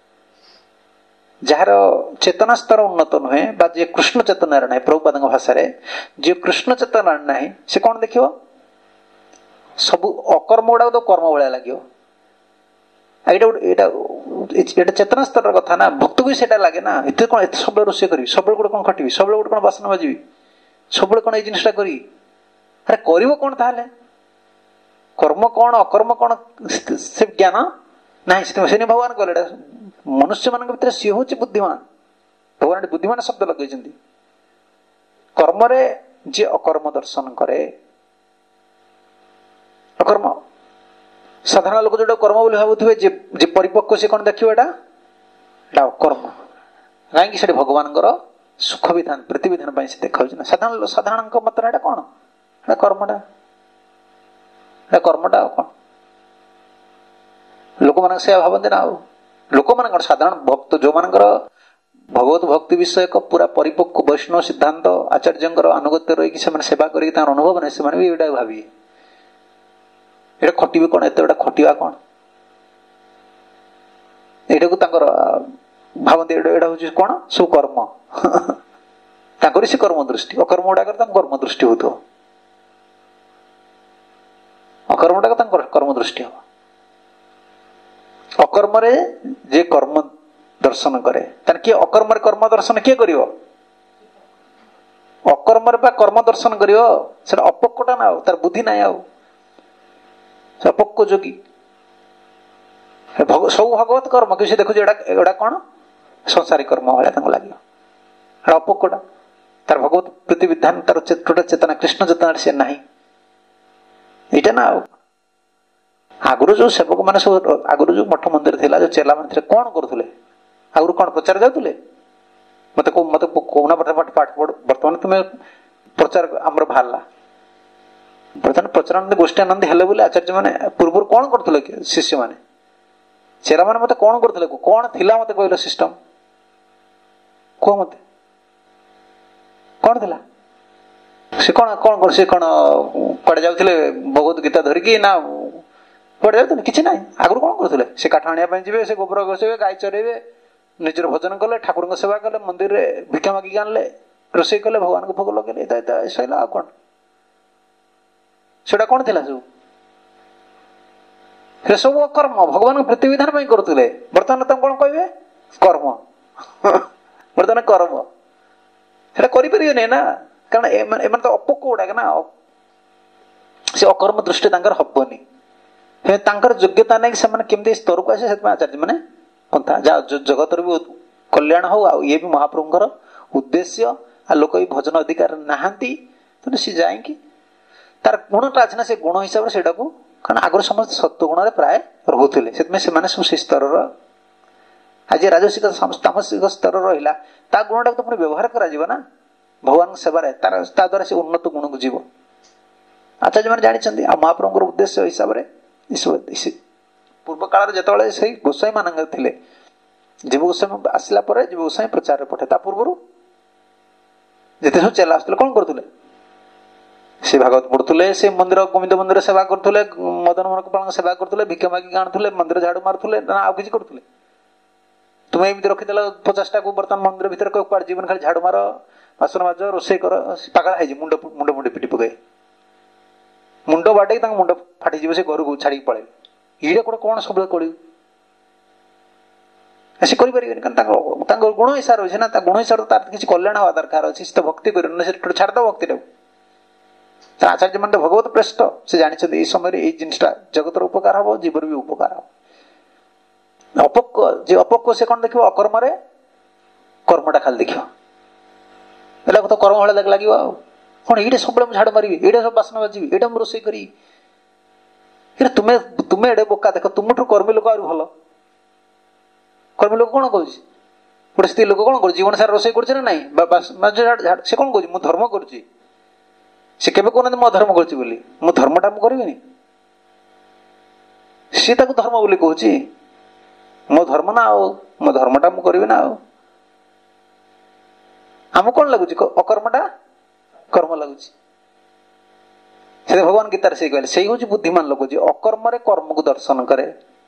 ଯାହାର ଚେତନା ସ୍ତର ଉନ୍ନତ ନୁହେଁ ବା ଯିଏ କୃଷ୍ଣ ଚେତନାର ନାହିଁ, ପ୍ରଭୁପାଦଙ୍କ ଭାଷାରେ ଯିଏ କୃଷ୍ଣ ଚେତନାର ନାହିଁ ସେ କଣ ଦେଖିବ, ସବୁ ଅକର୍ମ ଗୁଡାକ ତ କର୍ମ ଭଳିଆ ଲାଗିବ। ଏଇଟା ଏଇଟା ଏଇଟା ଚେତନା ସ୍ତରର କଥା ନା, ଭକ୍ତକୁ ବି ସେଇଟା ଲାଗେ ନା। ଏତେ କଣ ଏତେ ସବୁବେଳେ ରୋଷେଇ କରିବି, ସବୁବେଳେ ଗୋଟେ କଣ ଖଟିବି, ସବୁବେଳେ ଗୋଟେ କଣ ବାସନ ମାଜିବି, ସବୁବେଳେ କଣ ଏଇ ଜିନିଷଟା କରିବି, ଆରେ କରିବ କଣ ତାହେଲେ, କର୍ମ କଣ ଅକର୍ମ କଣ ସେ ଜ୍ଞାନ ନାହିଁ। ସେଥିପାଇଁ ଭଗବାନ କହିଲେ ଏଟା ମନୁଷ୍ୟ ମାନଙ୍କ ଭିତରେ ସିଏ ହଉଛି ବୁଦ୍ଧିମାନ। ଭଗବାନ ଏଠି ବୁଦ୍ଧିମାନ ଶବ୍ଦ ଲଗେଇଛନ୍ତି। କର୍ମରେ ଯିଏ ଅକର୍ମ ଦର୍ଶନ କରେ, ଅକର୍ମ ସାଧାରଣ ଲୋକ ଯୋଉଟା କର୍ମ ବୋଲି ଭାବୁଥିବେ, ଯେ ପରିପକ୍ୱ ସେ କଣ ଦେଖିବ, ଏଟା ଏଟା ଅକର୍ମ। କାହିଁକି, ସେଠି ଭଗବାନଙ୍କର ସୁଖ ବିଧାନ ପ୍ରତିବିଧାନ ପାଇଁ ସେ ଦେଖାଉଛି ନା। ସାଧାରଣ ସାଧାରଣଙ୍କ ମତରେ ଏଟା କଣ, ଏଟା କର୍ମଟା, ଏଟା କର୍ମଟା ଆଉ କଣ। ଲୋକମାନେ ସେୟା ଭାବନ୍ତି ନା। ଆଉ ଲୋକମାନଙ୍କର ସାଧାରଣ ଭକ୍ତ ଯୋଉମାନଙ୍କର ଭଗବତ ଭକ୍ତି ବିଷୟକ ପୁରା ପରିପକ୍ୱ ବୈଷ୍ଣବ ସିଦ୍ଧାନ୍ତ ଆଚାର୍ଯ୍ୟଙ୍କର ଆନୁଗତ୍ୟ ରହିକି ସେମାନେ ସେବା କରିକି ତାଙ୍କର ଅନୁଭବ ନାହିଁ, ସେମାନେ ବି ଏଇଟା ଭାବିବେ ଏଇଟା ଖଟିବେ କଣ, ଏତେ ଗୋଟା ଖଟିବା କଣ, ଏଇଟାକୁ ତାଙ୍କର ଭାବନ୍ତି ଏଇଟା ଏଇଟା ହଉଛି କଣ, ସବୁ କର୍ମ। ତାଙ୍କର ସେ କର୍ମ ଦୃଷ୍ଟି, ଅକର୍ମ ଗୁଡାକରେ ତାଙ୍କ କର୍ମ ଦୃଷ୍ଟି ହଉଥିବ, ଅକର୍ମ ଗୁଡାକ ତାଙ୍କର କର୍ମ ଦୃଷ୍ଟି ହବ। ଅକର୍ମରେ ଯେ କର୍ମ ଦର୍ଶନ କରେ, ତାହେଲେ କିଏ ଅକର୍ମରେ କର୍ମ ଦର୍ଶନ କିଏ କରିବ, ଅକର୍ମରେ ବା କର୍ମ ଦର୍ଶନ କରିବ, ସେଟା ଅପକ୍ୱଟା ନା, ଆଉ ତାର ବୁଦ୍ଧି ନାହିଁ, ଆଉ ସେ ଅପକ୍ୱ ଯୋଗୀ। ସବୁ ଭଗବତ କର୍ମ କିନ୍ତୁ ସେ ଦେଖୁଛି ଏଟା ଏଗୁଡା କଣ ସଂସାରୀ କର୍ମ ଭଳିଆ ତାଙ୍କୁ ଲାଗିବ, ଏଟା ଅପକ୍ୱଟା, ତାର ଭଗବତ ପ୍ରତିବିଧାନ, ତାର ଟୋଟାଲ ଚେତନା କୃଷ୍ଣ ଚେତନାରେ ସେ ନାହିଁ। ଏଇଟା ନା। ଆଉ ଆଗରୁ ଯୋଉ ସେବକ ମାନେ ସବୁ, ଆଗରୁ ଯୋଉ ମଠ ମନ୍ଦିର ଥିଲା, ଯୋଉ ଚେଲା ମାନେ ଥିଲେ, କଣ କରୁଥିଲେ ଆଗରୁ, କଣ ପ୍ରଚାର ଯାଉଥିଲେ, ମତେ ମତେ କହୁନା ପାଠ ପାଠ ପଢ। ବର୍ତ୍ତମାନ ତୁମେ ପ୍ରଚାର ଆମର ବାହାରିଲା, ବର୍ତ୍ତମାନ ପ୍ରଚାରାନନ୍ଦ ଗୋଷ୍ଠୀଆନନ୍ଦ ହେଲେ ବୋଲି ଆଚାର୍ଯ୍ୟ ମାନେ, ପୂର୍ବରୁ କଣ କରୁଥିଲେ ଶିଷ୍ୟ ମାନେ, ଚେଲା ମାନେ ମତେ କଣ କରୁଥିଲେ, କଣ ଥିଲା ମତେ କହିଲ ସିଷ୍ଟମ, କୁହ ମତେ କଣ ଥିଲା, ସେ କଣ କଣ କଣ ସେ କଣ କୁଆଡେ ଯାଉଥିଲେ ଭଗବତ ଗୀତା ଧରିକି ନା କୁଆଡେ ଯାଉଥିଲେ, କିଛି ନାହିଁ। ଆଗରୁ କଣ କରୁଥିଲେ, ସେ କାଠ ଆଣିବା ପାଇଁ ଯିବେ, ସେ ଗୋବର ଘଷିବେ, ଗାଈ ଚରେଇବେ, ନିଜର ଭଜନ କଲେ, ଠାକୁରଙ୍କ ସେବା କଲେ, ମନ୍ଦିରରେ ଭିକ୍ଷା ମାଗିକି ଆଣିଲେ, ରୋଷେଇ କଲେ, ଭଗବାନଙ୍କୁ ଭୋଗ ଲଗେଇଲେ, ଏଇଟା ଏଇଟା ସଇଲା। ଆଉ କଣ ସେଟା କଣ ଥିଲା, ସବୁ ସେ ସବୁ ଅକର୍ମ, ଭଗବାନଙ୍କ ପ୍ରତିବିଧାନ ପାଇଁ କରୁଥିଲେ। ବର୍ତ୍ତମାନ ତମେ କଣ କହିବେ, କର୍ମ। ବର୍ତ୍ତମାନ କର୍ମ ସେଟା କରିପାରିବେନି ନା, କାରଣ ଏମାନେ ଏମାନେ ତ ଅପକ୍ୱ ଗୁଡାକ ନା, ସେ ଅକର୍ମ ଦୃଷ୍ଟି ତାଙ୍କର ହବନି। ତାଙ୍କର ଯୋଗ୍ୟତା ନାହିଁ ସେମାନେ କେମିତି ସ୍ତରକୁ ଆସିବେ, ସେଥିପାଇଁ ଆଚାର୍ଯ୍ୟ ମାନେ ପନ୍ଥା ଯାହା ଜଗତର ବି କଲ୍ୟାଣ ହଉ, ଆଉ ଇଏ ବି ମହାପ୍ରଭୁଙ୍କର ଉଦ୍ଦେଶ୍ୟ। ଆଉ ଲୋକ ବି ଭଜନ ଅଧିକାର ନାହାନ୍ତି, ତେଣୁ ସେ ଯାଇକି ତାର ଗୁଣଟା ଅଛି ନା, ସେ ଗୁଣ ହିସାବରେ ସେଇଟାକୁ, କାରଣ ଆଗରୁ ସମସ୍ତେ ସତ୍ୟ ଗୁଣରେ ପ୍ରାୟ ରହୁଥିଲେ, ସେଥିପାଇଁ ସେମାନେ ସବୁ ସେ ସ୍ତରର। ଆଜି ରାଜସିକ ତାମସିକ ସ୍ତର ରହିଲା, ତା ଗୁଣଟାକୁ ତ ପୁଣି ବ୍ୟବହାର କରାଯିବ ନା ଭଗବାନଙ୍କ ସେବାରେ, ତାର ତା ଦ୍ୱାରା ସେ ଉନ୍ନତ ଗୁଣକୁ ଯିବ। ଆଚାର୍ଯ୍ୟ ମାନେ ଜାଣିଛନ୍ତି, ଆଉ ମହାପ୍ରଭୁଙ୍କର ଉଦ୍ଦେଶ୍ୟ ହିସାବରେ ପୂର୍ବ କାଳରେ ଯେତେବେଳେ ସେଇ ଗୋସାଇ ମାନଙ୍କ ଥିଲେ, ଜୀବ ଗୋସ୍ୱାମୀ ଆସିଲା ପରେ ଜୀବ ଗୋସ୍ୱାମୀ ପ୍ରଚାରରେ ପଠେ, ତା ପୂର୍ବରୁ ଯେତେ ସବୁ ଚେଲା ଆସୁଥିଲେ କଣ କରୁଥିଲେ, से भागवत पढ़ुले, से मंदिर गोविंद मंदिर सेवा करथुले, मदन मोहन गोपाल सेवा करथुले, भिक्षा मागी आणुथुले, मंदिर झाड़ू मारुथुले ना आ किछि करथुले? तुम्हें एमती रखिदेल पचास टा को बर्तमान मंदिर भितर कुआड़ जीवन खाली झाड़ू मार, बासन माज, रोषे कर, पागल है मुंड मुंड मुंड पिटी पके मुंड बाटे मुंड फाटी से घर को छाड़ी पड़े ये कौन सब कल से कर गुण हिसाब अच्छे ना गुण हिसाब तार किसी कल्याण हवा दरकार अच्छे तो भक्ति कर छाड़ भक्ति आचार्य मान भगवत प्रेष्ठ से जानते ये समय ये जिनटा जगतर उपकार हम जीवन भी उपकार हम अपक्व जे अपक्व से कौन देखो अकर्म कर्मटा खाली देख तो कर्म भाई लगे कौन ये सब झाड़ मारि ये सब बासन बाजी ये रोषे करी तुम्हें तुम्हें एडे बोका देख तुम कर्मी लोक आज भल कर्मी लोक कौन कह गोटे स्त्री लोक कौन कर जीवन सारा रोषे कर से कौन कह मु धर्म करुच्ची से केवे कहना मो धर्म करुच्ची बोली मु धर्मटा मु करी सी धर्म बोली कहूँ मो धर्म ना आओ मो धर्मटा मु करी ना आओ आम कौन लगुच अकर्मटा कर्म लगुच भगवान गीतार से कहले से हूँ बुद्धिमान लोक जी अकर्म कर्म को दर्शन करे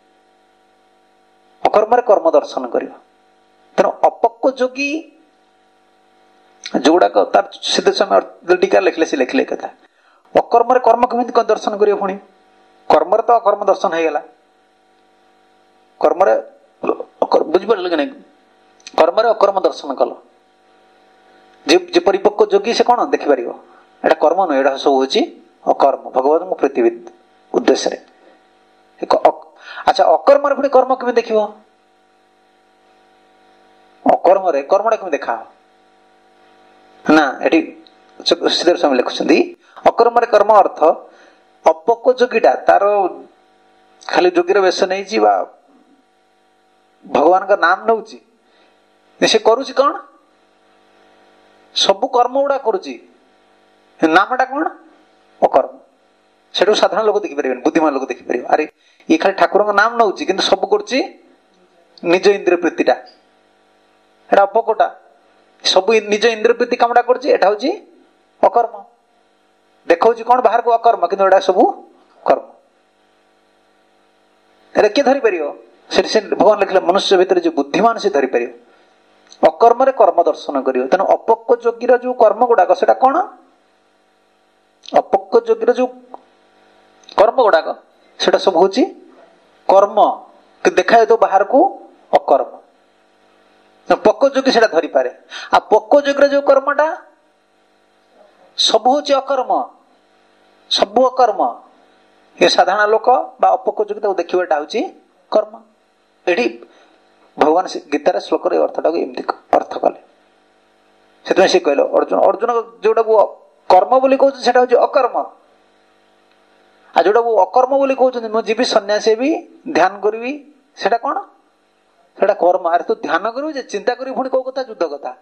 अकर्म कर्म दर्शन कर तेणु अपक्व जोगी जोगुड़ाक तार सिद्ध समय टीका लिखले से लिखले कथा अकर्म कर्म केମିତି कौन दर्शन करियो पुणी कर्म तो अकर्म दर्शन हो गला कर्म बुझिपारे कि नहीं कर्म अकर्म दर्शन कल जे परिपक्व जोगी से कौन देखिपार एटा कर्म नुह एटा सब हूँ अकर्म भगवान को पृथ्वी उद्देश्य अच्छा अकर्म पुणी कर्म केमी देख अकर्म कर्मटा केमी देखा ना ये श्रीधर स्वामी लिखुं अकर्म कर्म अर्थ अपक्व जोगीटा तार खाली जोगीर वेश नहीं भगवान का नाम नौ से करुच्ची कौन सबु कर्म गुड़ा करुच्ची नामटा कौन अकर्म से साधारण लोक देखिपारे बुद्धिमान लोक देखिपारे अरे ये खाली ठाकुर का नाम नौ कि सब करुच्ची निज इंद्रिय प्रीतिटा एटा अपक्वटा सब निज इंद्रिय प्रीति कामटा करुच्ची एटा हूँ अकर्म देखा कौन बाहर को अकर्म कि सब कर्म एटा किए धरी पार से भगवान लिखले मनुष्य भितर जो बुद्धिमान से धरी पार अकर्म कर्म दर्शन कर तेणु अपक्व जोगीर जो कर्म गुड़ाक से कौन अपक्व जोगीर जो कर्म गुड़ाक से सब हूँ कर्म देखा तो बाहर को अकर्म पक्व जोगी से धरी पारे आ पक्व जोगीर जो कर्मटा सब हूँ अकर्म सब अकर्म ये साधारण लोक अपक्व जोगी देखा हूँ कर्म ये भगवान गीतार श्लोक अर्थटा को एमती अर्थ कले से कहल अर्जुन अर्जुन जोटा को कर्म बोली कहते हैं हूँ अकर्म आ जोटा को अकर्म बोली कहते मुझे जीवी सन्यासी भी ध्यान करी से कौन से कर्म अरे तू ध्यान करू चिंता करी पुणी कौ कथा युद्ध कथा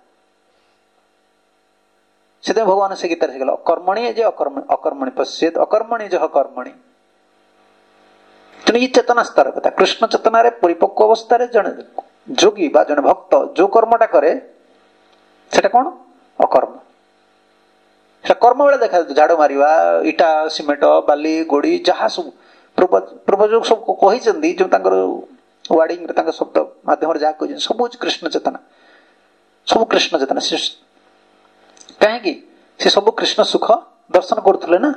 से भगवान से गीतार से कहल कर्मणि जे अकर्म अकर्मणि पश्येत अकर्मणि जह कर्मणि तेणु ये चेतना स्तर कथा कृष्ण चेतना रे परिपक्व अवस्था जन जोगी बा जन भक्त जो कर्मटा करे से कौन अकर्म से कर्म बेले देखा झाड़ मारिवा इटा सीमेंट बाली गोड़ी जहाँ सब पूर्वज सब कही जो वार्डिंग शब्द माध्यम जहाँ कह सब कृष्ण चेतना सब कृष्ण चेतना कहीं से सब कृष्ण सुख दर्शन करुले ना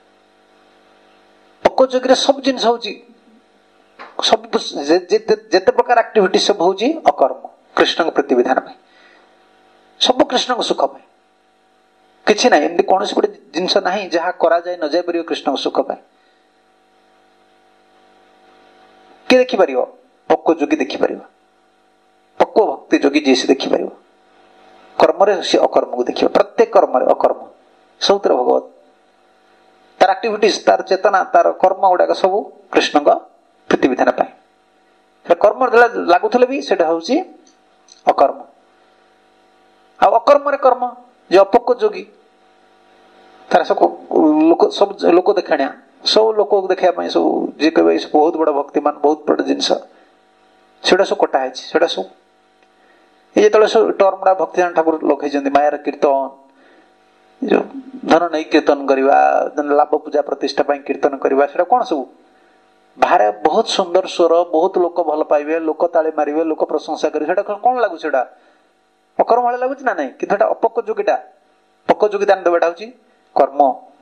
पक्व जोगी सब जिन सब जिते प्रकार एक्टिविटी सब हूँ अकर्म कृष्ण प्रति विधान में सब कृष्ण सुख में किसी ना एमती कौन गोटे जिनस ना जहाँ करा जाए न जापर कृष्ण सुख पाए किए देखिपार पक्व जोगी देखिपार पक्व भक्ति जोगी जी से देखिपार कर्म से अकर्म को देखिए प्रत्येक कर्म अकर्म सब भगवत तार एक्टिविटीज तार चेतना तार कर्म गुड़ाक सब कृष्ण प्रीति विधान पाए कर्म लगुले भी से हूँ अकर्म आ अकर्म कर्म जो अपक्व जोगी तार सब लोक सब लोक देखाणिया सब लोक देखा सब जी कहे बहुत बड़ा भक्तिमान बहुत बड़ा जिनस से सब कटा से सब ये जो सब टर्म गुड़ा भक्तिदान ठाकुर लिखी मायार कीर्तन जो धन नहीं कीर्तन करवा लाभ पूजा प्रतिष्ठा कीर्तन करवा से कौन सब बाहर बहुत सुंदर स्वर बहुत लोक भल पाइबे लोक ताली मारे लोक प्रशंसा करेंगे कौन लगुच अकर्म भाई लगुच ना नहीं कि अपयोगिता पकोयोगिता देवाटा हूँ कर्म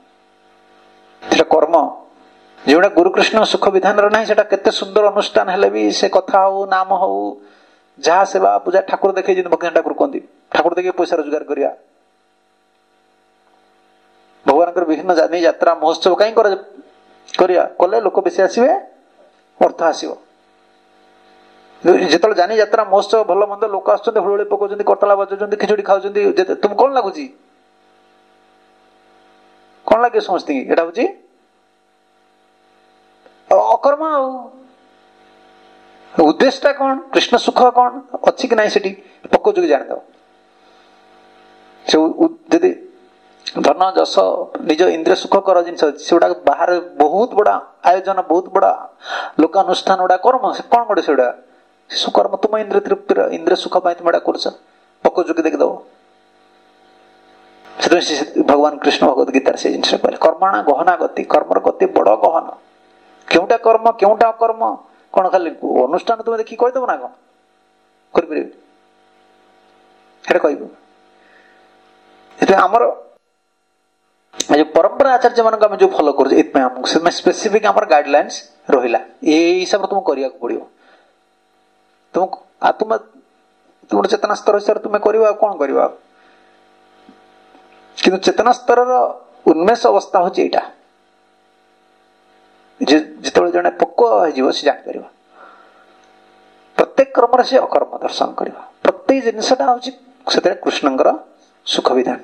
कर्म जोटा गुरुकृष्ण सुख विधान ना से केते सुंदर अनुष्ठान हेले भी से कथा हो नाम हो जहाँ सेवा पूजा ठाकुर देखे भक्ति ठाकुर कहते ठाकुर देखे पैसा रोजगार करिया भगवान विभिन्न जानी यात्रा महोत्सव कहीं करिया कले लोक बेसी आसवे अर्थ आसो जिते जानी यात्रा महोत्सव भल मंद लोक आसुच्च हुड़ी पकाउं करतला बजाउं खिचुड़ी खाऊं तुम कौन लगुच कौन लगे समझती एटा हूँ अकर्म उद्देश्यटा कौन कृष्ण सुख कौन अच्छी कि ना से पकोयोगी जानीद से धन जस निज इंद्रिय सुख कर जिनस बाहर बहुत बड़ा आयोजन बहुत बड़ा लोकानुष्ठान गुड़ा कर्म कौन गोटे से सुकर्म तुम इंद्रिय तृप्तिर इंद्रिय सुख तुम एटा कर पकोयोगी देखीदब भगवान कृष्ण भगवत गीतार से जिन कहले कर्मणा गहना गति कर्मर गति बड़ गहन केउटा कर्म केउटा अकर्म कौन खाली अनुष्ठान तुम देखिए कहीदेव ना कौन कर आमर जो परंपरा आचार्य मान जो फॉलो कर स्पेसिफिक आमर गाइडलाइंस रहिला ए हिसाब तुम करिया पड़ियो तुम तुम तुम चेतना स्तर हिसाब तुम कर कौन कर किंतु चेतना स्तर उन्मेष अवस्था हूँ यहाँ जिते जड़े पक्व हो जापर प्रत्येक कर्म से अकर्म दर्शन कर प्रत्येक जिनसा हूँ से कृष्णकर सुख विधान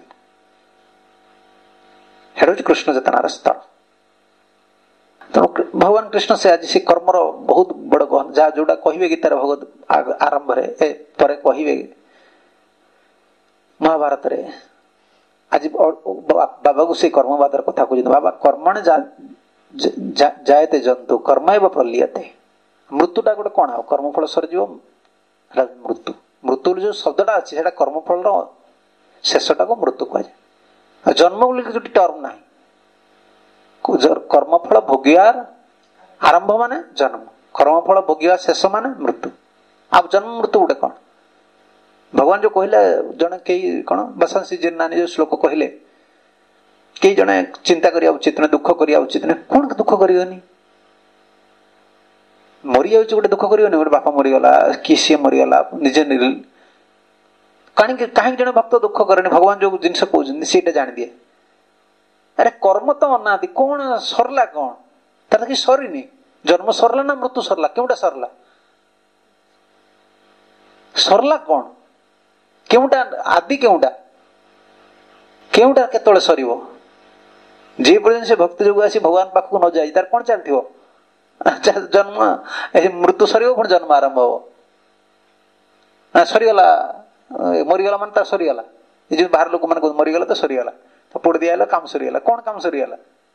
हेड हूँ कृष्ण चेतनार स्तर तेणु भगवान कृष्ण से आज से कर्मर बहुत बड़ गहन जहाँ जोटा कहे गीतार भगवत आरंभ पर कहे महाभारत रे आज बाबा को से कर्मवादर कथा कहते बाबा कर्मण जा, जा, जायते जंतु कर्म एवं प्रलीयते मृत्युटा गोटे कौन हो कर्मफल सरज मृत्यु मृत्यु जो शब्दटा अच्छी से कर्मफल शेषटा को मृत्यु कहुए जन्म बोल जो टर्म ना कर्मफल भोगियार आरंभ माने जन्म कर्मफल भोगिया शेष माने मृत्यु आप जन्म मृत्यु गोटे कौन भगवान जो कहले जड़े कई कौन बसंसी जिन्नानी जो श्लोक कहले कई जड़े चिंता करिया उचित न दुख करिया उचित न कौन दुख करियोनी मरी जाउछ गोटे दुख करियोनी गोटे बापा मरीगला कि सी मरीगला निजे कहीं कहीं जड़े भक्त दुख करे भगवान जो जिनस कहते सीटा जान दिए अरे कर्म तो अनादि कौन सरला कौन तार कि सरीनी जन्म सरला ना मृत्यु सरला केउटा सरला सरला कौन केउटा आदि केउटा केउटा केतळे सरीबो जे पर्यंत से भक्ति जोग आसी भगवान पाखु न जाई तार कोन चलथिबो जन्म मृत्यु सरीबो पुणी जन्म आरंभ हो सरीगला मरीगला मान तार सरीगला ये बाहर लोक मान मरीगला तो सरीगला तो पोड़ दिया काम सरीगला कौन काम सरीगला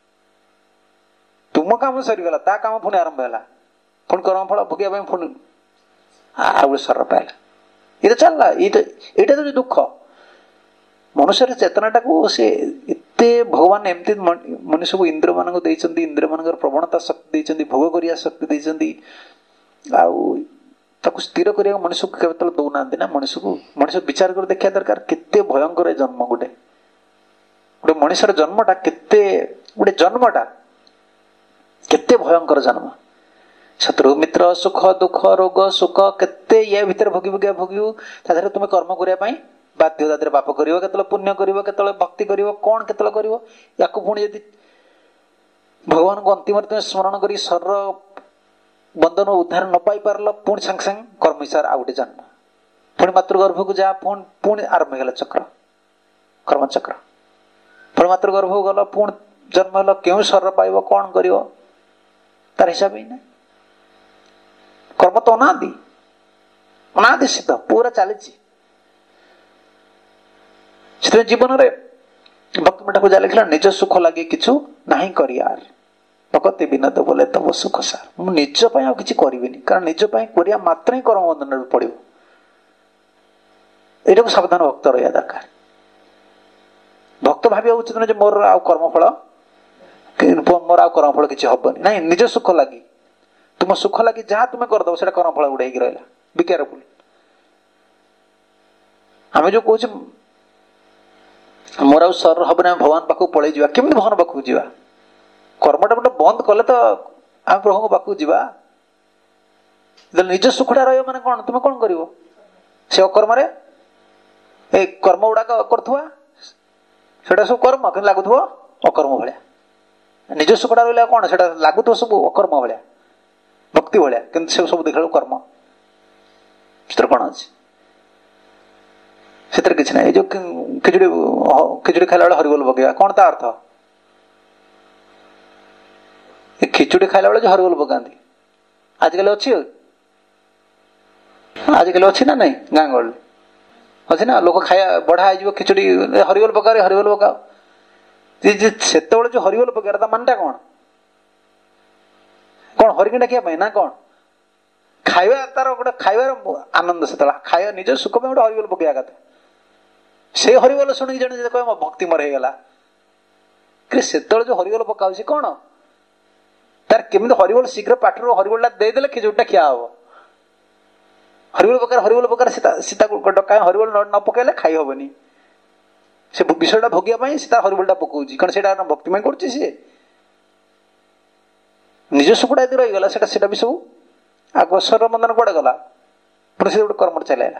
तुम काम सरीगला ता काम पुणी आरंभ है पुणी कर्म फल भोगिया पुणी आउ सर पाइला ये तो चलला ये तो ये तो दुख मनुष्य चेतनाटा को से एते भगवान एमती मनुष्य को इंद्र मान देइचंदी इंद्र मान प्रवणता शक्ति देइचंदी भोग करिया शक्ति देइचंदी आउ ताको स्थिर करिया मनुष्य को केवल दौना ना मनुष्य को मनुष्य विचार कर देखा दरकार केते भयंकर जन्म गोटे गोटे मनुष्यर जन्मटा केते गोटे जन्मटा केते भयंकर जन्म शत्रु मित्र सुख दुख रोग सुख केते ये भीतर भोगी भोगिया भोगियो तादरे तुम कर्म करिया पई बाध्य तादरे पाप करिवो केतले पुण्य करिवो केतले भक्ति करिवो कोन केतले करिवो याकु पुणी यदि भगवान को अंतिम तुम स्मरण करी शरीर बंधन उद्धार न पाई पारल पुणी संग संग कर्म हिसार आ गोटे जन्म पुणी मातृगर्भ को जा पुणी पुणी आरंभ गला चक्र कर्म चक्र पुणी मातृगर्भ को गला पुणी जन्म हल केउ शरीर पाइबो कोन करिवो तार हिसाब ही ना कर्म तो अनादि अनादि सिद्ध पूरा चली जीवन रे भक्त ठाकुर जा लिखला निज सुख लगे किछु नहीं करियार भगते विनोद बोले तब सुख सार मु निज पय किछि करिवेनी कारण निज पय करिया मात्र ही कर्म बंधन रे पड़िबो एटा को सावधान भक्त रहया दरकार भक्त भाविया उचित ना मोर आउ कर्मफल मोर आउ कर्मफल किसी हबनी ना निज सुख लगी तुम सुख लगी जहाँ तुम्हें करदे से कर्मफल गुड़े रहा बी केयरफुल आम जो कहे मोर आर हम ना भगवान पाखक पलि जा केमी भगवान पाखक जा कर्मटा गोटे बंद कले तो आम प्रभु पाखक जा निज सुखटा रही कौन तुम कौन कर से अकर्म ए कर्म गुड़ाक कर सब कर्म कि लगुव अकर्म भाया निज सुखटा रहा कौन से लगुव सब अकर्म भाया भक्ति भाया कि सब देखा कर्म से कौन अच्छे से किसी ना जो खिचुड़ी खिचुड़ी खाला बेले हरिबोल पकेगा कौन ता अर्थ खिचुड़ी खाला बेले जो हरिबोल पकाती आजिकल अच्छी आजिकल अच्छी ना नहीं गाँ गहली अच्छी ना लोक खाया बढ़ा हो खिचुड़ी हरिबोल पका हरिबोल पकाओ से जो हरिबोल पकेगा मानटा कौन कौन हरिकी डाकिया ना कौन खाଇବା तार गोटे खाइबार आनंद से खाଇବା निज सुख में गोटे हरिबोल पकेगा कथा से हरिबोल शुणी जन कह भक्ति मोर होगा से जो हरिबोल पकाऊ कौन तार केमी हरिबोल शीघ्र पाटर हरिबोल देदेले खिचुड़ी खिया हम हरिबोल पकार हरिबोल पकार सीता डका हरिबोल न पकड़े खाई हेनी से विषयटा भोगिया सीता हरिबोलटा पकाउची कारण से भक्ति में कर निज सुखटा यदि रहीगला से भी सब आग शरीर बंधन कड़े गला पुणी से गोटे कर्म चलाइला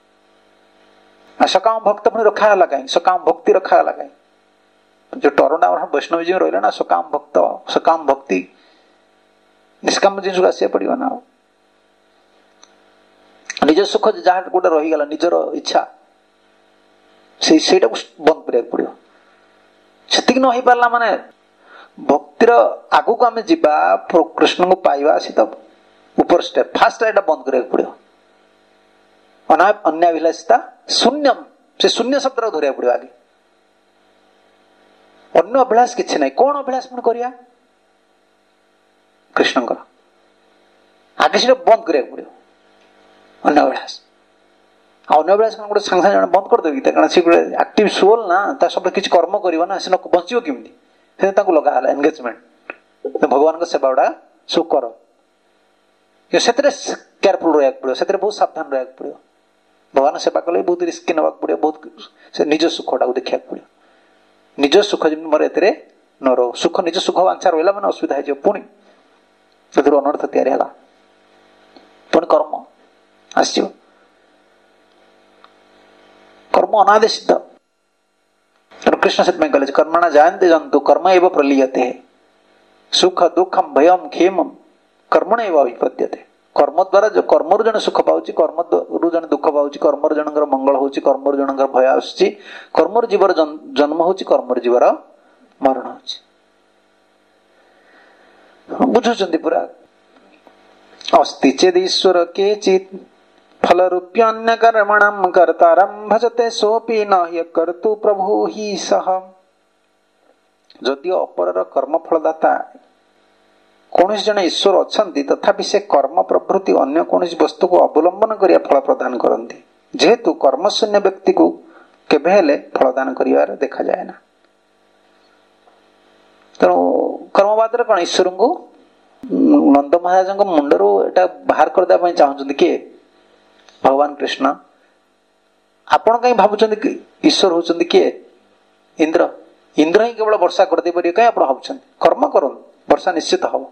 सकाम भक्त पुणी रखाला कहीं सकाम भक्ति रखाला कहीं जो टर्मटा वैष्णवी जी रहा ना सकाम भक्त सकाम भक्ति निष्काम जिन आसा पड़ो ना निज सुख जहाँ गोटे रहीगला निजर इच्छा से बंद करा पड़ो से न हो पारा माने भक्तिर आगू को आम जा कृष्ण को पाइबा सी तो ऊपर स्टेप फास्ट एटा बंद करा पड़ो अन्याभिलाषिता शून्यम से शून्य शब्द धरिया पड़ो आगे अन्य अभिलाष किसी ना कौन अभिलाष पुणी करिया कृष्ण आगे से बंद करा पड़ो अन्य अभिलाष अन्य अभिलाष गोटे सांगे सांगे बंद करदेवी कारण सी गोटे एक्टिव सोल ना सब किसी कर्म कर ना से बचो केमी से लगा एंगेजमेंट भगवान को सेवा गुड़ा सब कर केयरफुल रहा पड़ो से बहुत सावधान रहा पड़ो भगवान सेवा कले बहुत रिस्क ना पड़ो बहुत से निज सुखटा देखा पड़ो निज सुख जमी मोर ए न रो सुख निज सुख वांछा रहा मैंने असुविधा हो पुणी अनर्थ तैयारी पुणी कर्म आस कर्म अनादि सिद्ध कृष्ण से कहले कर्मणा जानते जंतु कर्म एवं प्रलीयते सुख दुखम भयम क्षेम कर्मण एवं अभिपद्यते कर्म द्वारा जो कर्म जन सुख पाऊँ कर्म रु जन दुख पाऊँ कर्म जनकर मंगल हो कर्म जनकर भय आस कर्म जीवर जन्म हो कर्म जीवर मरण हो बुझुंट पूरा अस्ति चेद ईश्वर के चित फल रूप्यन्य कर्मणम कर्तारम भजते सोपि न कर्तु प्रभु ही सह जदियो अपर कर्म फलदाता कौन जन ईश्वर अच्छा तथापि से कर्म प्रभृति अन्य कौन वस्तु को अवलंबन करिया फल प्रदान करती जेहेतु कर्मशून्य व्यक्ति को केबे हेले फलदान करिवार देखा जाए ना तेणु कर्मवाद कौन ईश्वर को नंद महाराज मुंडर एटा बाहर करदे चाहते किए भगवान कृष्ण आपण कहीं भावुं कि ईश्वर होती किए इंद्र इंद्र ही केवल वर्षा करदे पारे कहीं आप भावुं कर्म कर वर्षा निश्चित हम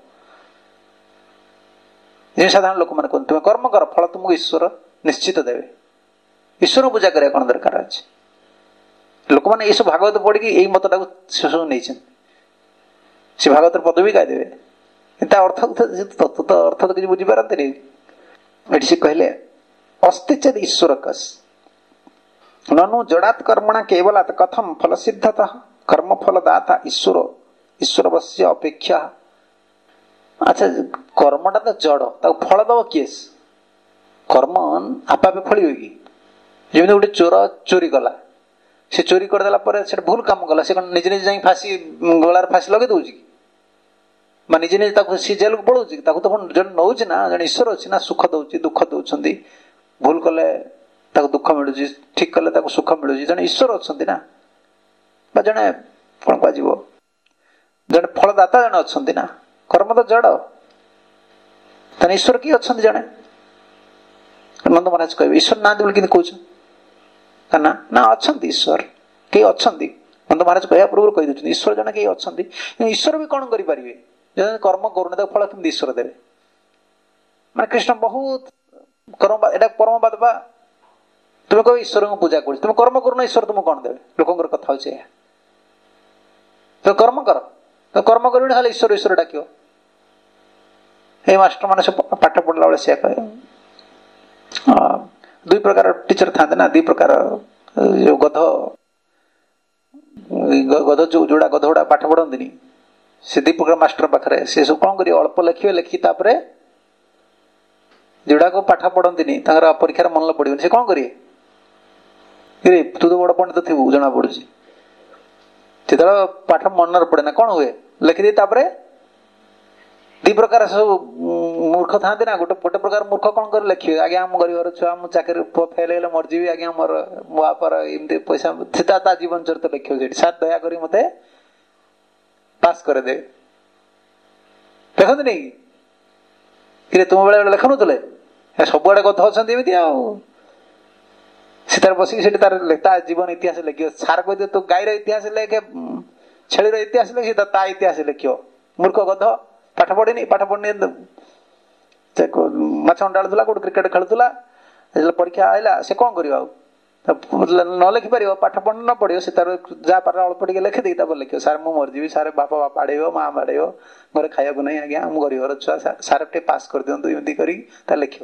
जो साधारण लोक मैंने कहते तुम्हें कर्म कर फल तुमको ईश्वर निश्चित देवे ईश्वर पूजा करा कौन दरकार अच्छे लोक मैंने ये भागवत पढ़ी यही मतटा सब नहीं से भागवत पदवी गायदेवे अर्थ तत्व तो अर्थ तो किसी बुझीपारती ये से कहले अस्ति चेद ईश्वर कस ननु जड़ात कर्मणा केवलात कथम फल सिद्धता कर्म फल दाता ईश्वर ईश्वर बस्य अपेक्षा अच्छा कर्मटा तो जड़ ताको फल दब किए कर्म आपे आपे फल होगी जमी गोटे चोर चोरी कला से चोरी करदेला से भूल काम कला से निजे निजे जाई फांसी गलार फांसी लगे दौर कि निजे निजे सी जेल को पड़ोची तो जन नौ ना जन ईश्वर अच्छी ना सुख दौर दुख दौरान भूल कले दुख मिलूँ ठीक कले सुख मिलूँ जन ईश्वर अच्छा ना जड़े कौन कह जड़े फलदाता जड़े अच्छा ना कर्म तो जड़ तेना ईश्वर किए अच्छा जड़े नंद महाराज कह ईश्वर ना बोल कह ना ना अच्छा ईश्वर कई अच्छा नंद महाराज कह पूर्व कहीदे ईश्वर जड़े कई अच्छा ईश्वर भी कौन करेंगे कर्म करूना फल केमती ईश्वर देवे मैं कृष्ण बहुत कर्म एटा परमवाद बा तुम कह ईश्वर को पूजा कर तुम कर्म करूना ईश्वर तुमको कौन देवे लोक कथा हो तुम कर्म कर तुम कर्म कर ईश्वर ईश्वर डाक मास्टर मान सब पाठ पढ़ला बेले सी कहे दुई प्रकार टीचर था ना दुई प्रकार जो गध गध जो जोड़ा गध गुड़ा पाठ पढ़ती से दुई प्रकार मास्टर पाखे से सब कौन कर अल्प लिखे लिखी जोड़ा को पाठ पढ़ती परीक्षार मन पड़े से कौन करेंगे तू तो बड़ पंडित थी जना पड़ी जो पाठ मन पड़े ना कौन हुए लिखिदी दी प्रकार सब मूर्ख था ना गोटे गोटे प्रकार मूर्ख कौन कर लिखे आज्ञा आम गरीब छुआ मुझे चाकरी फेल हो मरजी आज्ञा मोर मो बापर एमती पैसा सीता जीवन चरित लिखे सार दया कर मत पास करदे देखते नहीं कि तुम बेले बेले लिखु नुले सब आड़े कथ अच्छा सीतार बसिक तार जीवन इतिहास लिख सार कह तू गाईर इतिहास लिखे छेलीर इतिहास लिखी ता इतिहास लिख मूर्ख गध पाठ पढ़ी पाठ पढ़नी माछ अंडाड़ा कौट क्रिकेट खेलुला परीक्षा आईला से कौन कर न लिखिपर पाठ पढ़ न पड़ो से तार जहाँ पार अल्प टे लिखिदी लिख सार मुझे मरजी सारे बापा बाप आड़े माँ बाड़े घर खाया नहीं आज्ञा आम गरीब छुआ सारे टे पास कर दिंतु एमती कर लिख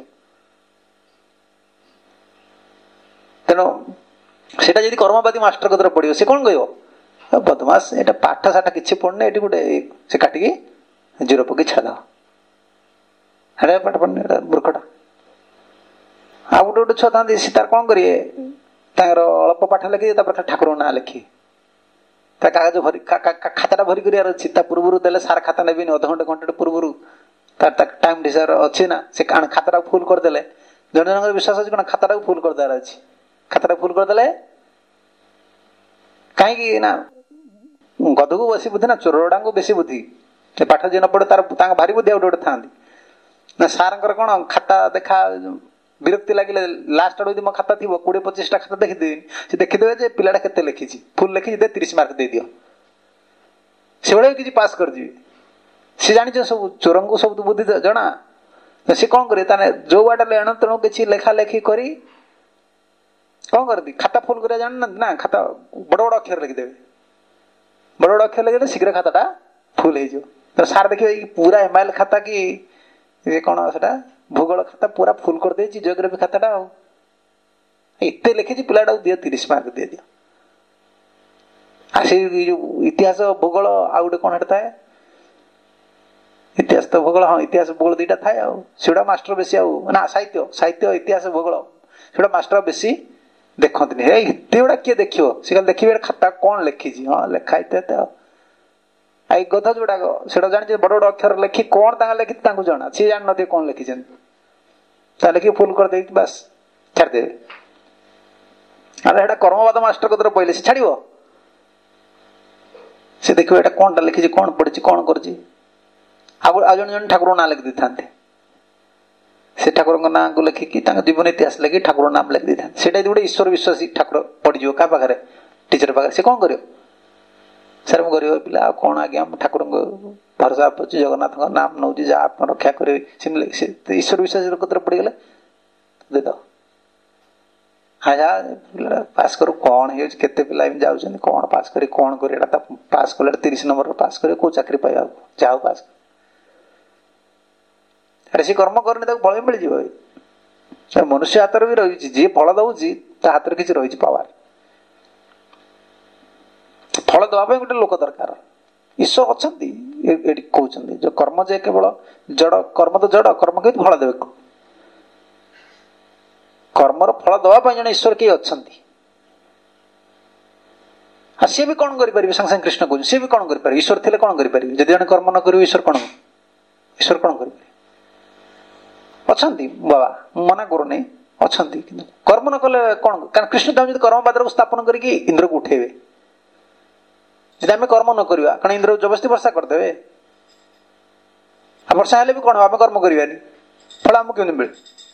तेणु सेटा जब कर्मवादी मास्टर कतरे पड़ो सी कौन कह बदमाश ये पाठ साठ कि पढ़ने ये गोटे से काटिकी जीरो पकई छाड़ हेड़ा पाठ पढ़ने मूर्खटा आ गोटे गोटे छुआ था सी तार कौन करेंगे अल्प पाठ लिखी ठाकुर ना लिखी कागज भरी खाता भरी कर पूर्व देले सार खाता ने अध घंटे घंटे पूर्व टाइम डिसाइड अच्छी ना से खाता फुल करदे जन जन विश्वास अच्छे कौन खाता फुल करदार अच्छी खाता फुल करदे कहीं ना गध को बेसी बुद्धि ना चोरडा को बेसी बुद्धि पाठ जी न पड़े तार भारी बुद्धि गोटे गोटे था ना सार कौन खाता देखा विरक्ति लगे लास्ट आड़ मो खाता थी कोड़े पचिशटा खाता देखीदेवी से देखीदे पिलाटा केते लिखी फुल लिखी दे तीस मार्क दे दियो से भाई किसी पास कर जी सी जानी सब चोर को सब बुद्धि जना सी कौन करे जो बाटे एण तेणु किसी लेखा लेखी करी कौन करती खाता फुल कर जान ना खाता बड़ बड़ अक्षर लिखिदेवे बड़ बड़ अक्षर लिखिदे शीघ्र खाताटा फुल हो सार देखिए पूरा एमआईएल खाता कि कौन से भूगोल खाता पूरा फुल कर दे जियोग्राफी खाताटा एत लिखी पिलाटा दियो तीस मार्क दे दियो आ से इतिहास भूगोल आ गए कौन था इतिहास तो भूगोल हाँ इतिहास भूगोल दुईटा थाए आउटा मास्टर बेसी ना साहित्य साहित्य इतिहास भूगोल से मास्टर बेसी देखते हे एते गुड़ा किए देख सी देखिए खाता कौन लिखी हाँ लेखा इत्यादि आई गध जोड़ाक से जानी बड़ बड़ अक्षर लिखी कौन लिखी जना सी जान न कौन लिखी लिखी फुल कर दे बस छाड़दे अरे कर्मवाद मास्टर कदर पहले से छाड़ से देखो ये कौन टा लिखी कौन पढ़ी कौन कर जन जन ठाकुर ना लिखी था से ठाकुर ना को लिखिकी जीवन इतिहास लिखी ठाकुर नाम लिखी था से गोटे ईश्वर विश्वासी ठाकुर पड़ज क्या पाखे टीचर पाखे से कौन कर सर मु गरीब पिला कौन आज्ञा ठाकुर भरोसा पड़े जगन्नाथ नाम नौ जहाँ रक्षा करेंगे ईश्वर विश्वास कतरे पड़गले दे दो हाँ पास करू कौन हो पिला जाऊँ कौन पास कर कौन कर पास कले तीस नंबर पास कर कौ चाकरी पाइबा जाओ पास अरे सी कर्म करनी फल मिल जाए मनुष्य हाथ भी रही जी फल दौर हाथ किसी रही पावर फल दवाई गोटे लोक दरकार ईश्वर अच्छा कहते जो कर्म जे केवल जड़ कर्म तो जड़ कर्म के फल देवे कर्मर फल दवाई जन ईश्वर किए अच्छा हाँ सी भी कौन करेंगे संगे संगे कृष्ण कहते सी भी कौन करेंगे ईश्वर थे कौन करेंगे जब जन कर्म न कर ईश्वर कौन ईश्वर कौन करेंगे अच्छा बाबा मना करूनी अच्छा कर्म न कले कौन कारण कृष्ण चाहते कर्मवाद को स्थापन करके इंद्र को उठेबे ଯଦି ଆମେ କର୍ମ ନ କରିବା କାରଣ ଇନ୍ଦ୍ର ଜବରଦସ୍ତି ବର୍ଷା କରିଦେବେ। ଆଉ ବର୍ଷା ହେଲେ ବି କଣ ଆମେ କର୍ମ କରିବାନି, ଫଳ ଆମକୁ କେମିତି ମିଳେ?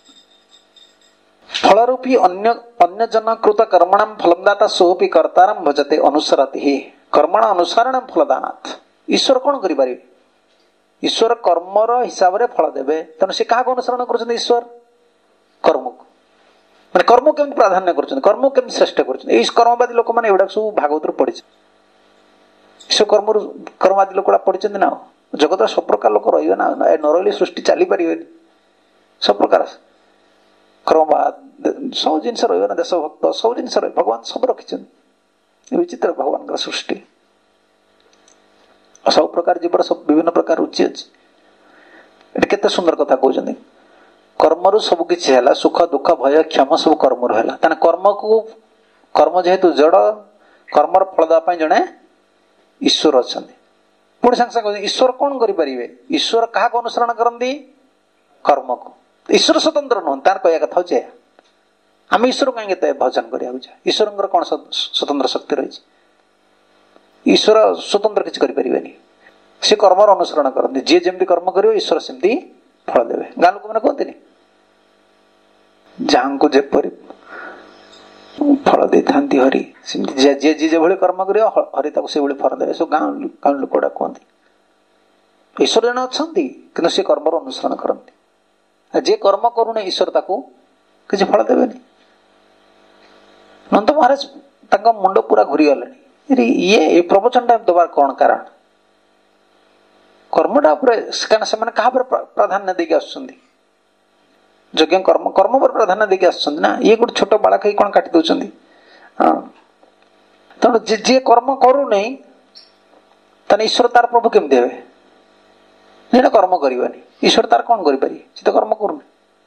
ଫଳରୂପୀ ଅନ୍ୟ ଅନ୍ୟ ଜନକୃତ କର୍ମଣାମ ଫଲଦାତା ସୋପି କର୍ତ୍ତାରମ୍ ଭଜତେ ଅନୁସରତି ହି କର୍ମଣ ଅନୁସରଣ ଫଳଦାନାଥ। ଈଶ୍ୱର କଣ କରିପାରିବେ? ଈଶ୍ୱର କର୍ମର ହିସାବରେ ଫଳ ଦେବେ। ତେଣୁ ସେ କାହାକୁ ଅନୁସରଣ କରୁଛନ୍ତି? ଈଶ୍ୱର କର୍ମକୁ। ମାନେ କର୍ମ କେମିତି ପ୍ରାଧାନ୍ୟ କରୁଛନ୍ତି, କର୍ମ କେମିତି ଶ୍ରେଷ୍ଠ କରୁଛନ୍ତି। ଏଇ କର୍ମବାଦୀ ଲୋକମାନେ ଏଗୁଡାକ ସବୁ ଭାଗବତରୁ ପଢିଛନ୍ତି। ଈଶ୍ୱର କର୍ମରୁ କର୍ମବାଦୀ ଲୋକଗୁଡା ପଢିଛନ୍ତି ନା। ଜଗତରେ ସବୁ ପ୍ରକାର ଲୋକ ରହିବେ ନା, ନ ରହିଲେ ସୃଷ୍ଟି ଚାଲିପାରିବେନି। ସବୁ ପ୍ରକାର କର୍ମବାଦ ସବୁ ଜିନିଷ ରହିବ ନା, ଦେଶଭକ୍ତ ସବୁ ଜିନିଷ ରହିବ। ଭଗବାନ ସବୁ ରଖିଛନ୍ତି। ବିଚିତ୍ର ଭଗବାନଙ୍କର ସୃଷ୍ଟି। ସବୁ ପ୍ରକାର ଜୀବର ସବୁ ବିଭିନ୍ନ ପ୍ରକାର ରୁଚି ଅଛି। ଏଠି କେତେ ସୁନ୍ଦର କଥା କହୁଛନ୍ତି। କର୍ମରୁ ସବୁ କିଛି ହେଲା, ସୁଖ ଦୁଃଖ ଭୟ କ୍ଷମ ସବୁ କର୍ମରୁ ହେଲା। ତାହେଲେ କର୍ମକୁ କର୍ମ ଯେହେତୁ ଜଡ, କର୍ମର ଫଳ ଦେବା ପାଇଁ ଜଣେ ଈଶ୍ୱର ଅଛନ୍ତି। ପୁଣି ସାଙ୍ଗେ ସାଙ୍ଗେ ଈଶ୍ୱର କଣ କରିପାରିବେ? ଈଶ୍ୱର କାହାକୁ ଅନୁସରଣ କରନ୍ତି? କର୍ମକୁ। ଈଶ୍ୱର ସ୍ୱତନ୍ତ୍ର ନୁହନ୍ତି, ତାର କହିବା କଥା ହଉଛି ଏହା। ଆମେ ଈଶ୍ୱର କାହିଁକି ଏତେ ଭଜନ କରିବାକୁ ଚାହେଁ? ଈଶ୍ୱରଙ୍କର କଣ ସ୍ୱତନ୍ତ୍ର ଶକ୍ତି ରହିଛି? ଈଶ୍ୱର ସ୍ୱତନ୍ତ୍ର କିଛି କରିପାରିବେନି। ସେ କର୍ମର ଅନୁସରଣ କରନ୍ତି। ଯିଏ ଯେମିତି କର୍ମ କରିବ ଈଶ୍ୱର ସେମିତି ଫଳ ଦେବେ। ଗାଁ ଲୋକମାନେ କୁହନ୍ତିନି, ଯାହାଙ୍କୁ ଯେପରି ଫଳ ଦେଇଥାନ୍ତି ହରି, ସେମିତି ଯିଏ ଯିଏ ଯେଭଳି କର୍ମ କରିବ ହରି ତାକୁ ସେଇଭଳି ଫଳ ଦେବେ। ସବୁ ଗାଁ ଗାଁ ଲୋକ ଗୁଡା କୁହନ୍ତି। ଈଶ୍ୱର ଜଣେ ଅଛନ୍ତି, କିନ୍ତୁ ସେ କର୍ମର ଅନୁସରଣ କରନ୍ତି। ଆଉ ଯିଏ କର୍ମ କରୁନି ଈଶ୍ୱର ତାକୁ କିଛି ଫଳ ଦେବେନି। ନନ୍ଦ ମହାରାଜ ତାଙ୍କ ମୁଣ୍ଡ ପୁରା ଘୁରିଗଲେଣି। ଇଏ ଏ ପ୍ରବଚନଟା ଦେବାର କଣ କାରଣ? କର୍ମଟା ଉପରେ, କାରଣ ସେମାନେ କାହା ଉପରେ ପ୍ରାଧାନ୍ୟ ଦେଇକି ଆସୁଛନ୍ତି? ଯଜ୍ଞ କର୍ମ କର୍ମ ଉପରେ ପ୍ରାଧାନ୍ୟ ଦେଇକି ଆସୁଛନ୍ତି ନା। ଇଏ ଗୋଟେ ଛୋଟ ବାଳକ ହେଇ କଣ କାଟି ଦଉଛନ୍ତି? ହଁ, ତେଣୁ ଯିଏ କର୍ମ କରୁନି ତାହେଲେ ଈଶ୍ୱର ତାର ପ୍ରଭୁ କେମିତି ହେବେ? ଯେଟା କର୍ମ କରିବନି ଈଶ୍ୱର ତାର କଣ କରିପାରିବେ? ସେ ତ କର୍ମ କରୁନି।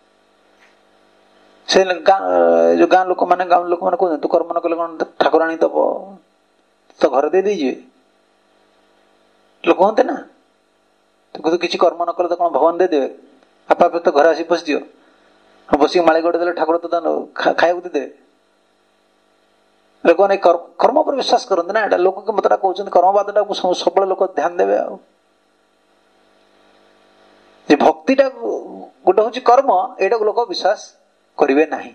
ସେ ଗାଁ ଯୋଉ ଗାଁ ଲୋକମାନେ ଗାଁ ଲୋକମାନେ କହୁଛନ୍ତି ତୁ କର୍ମ ନ କଲେ କଣ ଠାକୁରାଣୀ ଦବ, ତ ଘରେ ଦେଇ ଦେଇଯିବେ। ଲୋକ କୁହନ୍ତି ନା, ତୁ କିଛି କର୍ମ ନ କଲେ ତ କଣ ଭଗବାନ ଦେଇଦେବେ? ଆପେ ଆପେ ତ ଘରେ ଆସି ପଶିଯିବ। ବସିକି ମାଳି ଗଡି ଦେଲେ ଠାକୁର ତ ଖାଇବାକୁ ଦେଇଦେବେ। ଲୋକମାନେ କର୍ମ ଉପରେ ବିଶ୍ୱାସ କରନ୍ତି ନା। ଏଟା ଲୋକ ମତଟା କହୁଛନ୍ତି କର୍ମବାଦଟାକୁ ସବୁବେଳେ ଲୋକ ଧ୍ୟାନ ଦେବେ। ଆଉ ଯେ ଭକ୍ତିଟା ଗୋଟେ ହଉଛି କର୍ମ, ଏଇଟାକୁ ଲୋକ ବିଶ୍ୱାସ କରିବେ ନାହିଁ।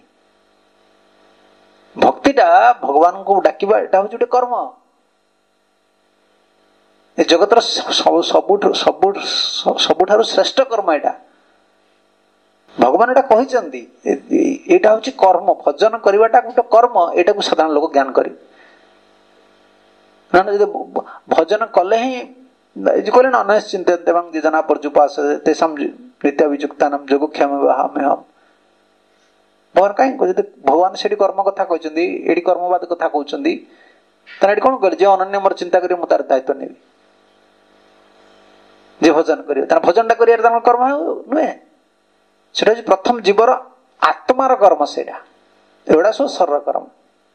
ଭକ୍ତିଟା ଭଗବାନଙ୍କୁ ଡାକିବା, ଏଟା ହଉଛି ଗୋଟେ କର୍ମ। ଏ ଜଗତର ସବୁଠୁ ସବୁଠାରୁ ଶ୍ରେଷ୍ଠ କର୍ମ ଏଇଟା। ଭଗବାନ ଏଟା କହିଛନ୍ତି, ଏଇଟା ହଉଛି କର୍ମ। ଭଜନ କରିବାଟା ଗୋଟେ କର୍ମ, ଏଇଟାକୁ ସାଧାରଣ ଲୋକ ଜ୍ଞାନ କରିବେ। ନହେଲେ ଯଦି ଭଜନ କଲେ ହିଁ କହିଲେ ନା ଅନିଶ୍ଚିନ୍ତ ଦେବାଂ ଯୋଜନା ପର୍ଯ୍ୟୁପାସ ତେଷାଂ ନିତ୍ୟାଭିଯୁକ୍ତାନାଂ ଯୋଗକ୍ଷେମ ବାହାମେହଂ। ଭଗବାନ କାହିଁକି ଯଦି ଭଗବାନ ସେଠି କର୍ମ କଥା କହିଛନ୍ତି, ଏଠି କର୍ମବାଦ କଥା କହୁଛନ୍ତି, ତାହେଲେ ଏଠି କଣ କହିଲେ? ଯେ ଅନନ୍ୟ ମୋର ଚିନ୍ତା କରିବେ ମୁଁ ତାର ଦାୟିତ୍ୱ ନେବି। ଯେ ଭଜନ କରିବେ, ତାର ଭଜନଟା କରିବାର ତାଙ୍କର କର୍ମ ନୁହେଁ। ସେଟା ହଉଛି ପ୍ରଥମ ଜୀବର ଆତ୍ମାର କର୍ମ। ସେଇଟା ଏଗୁଡା ସବୁ ଶରୀର କର୍ମ,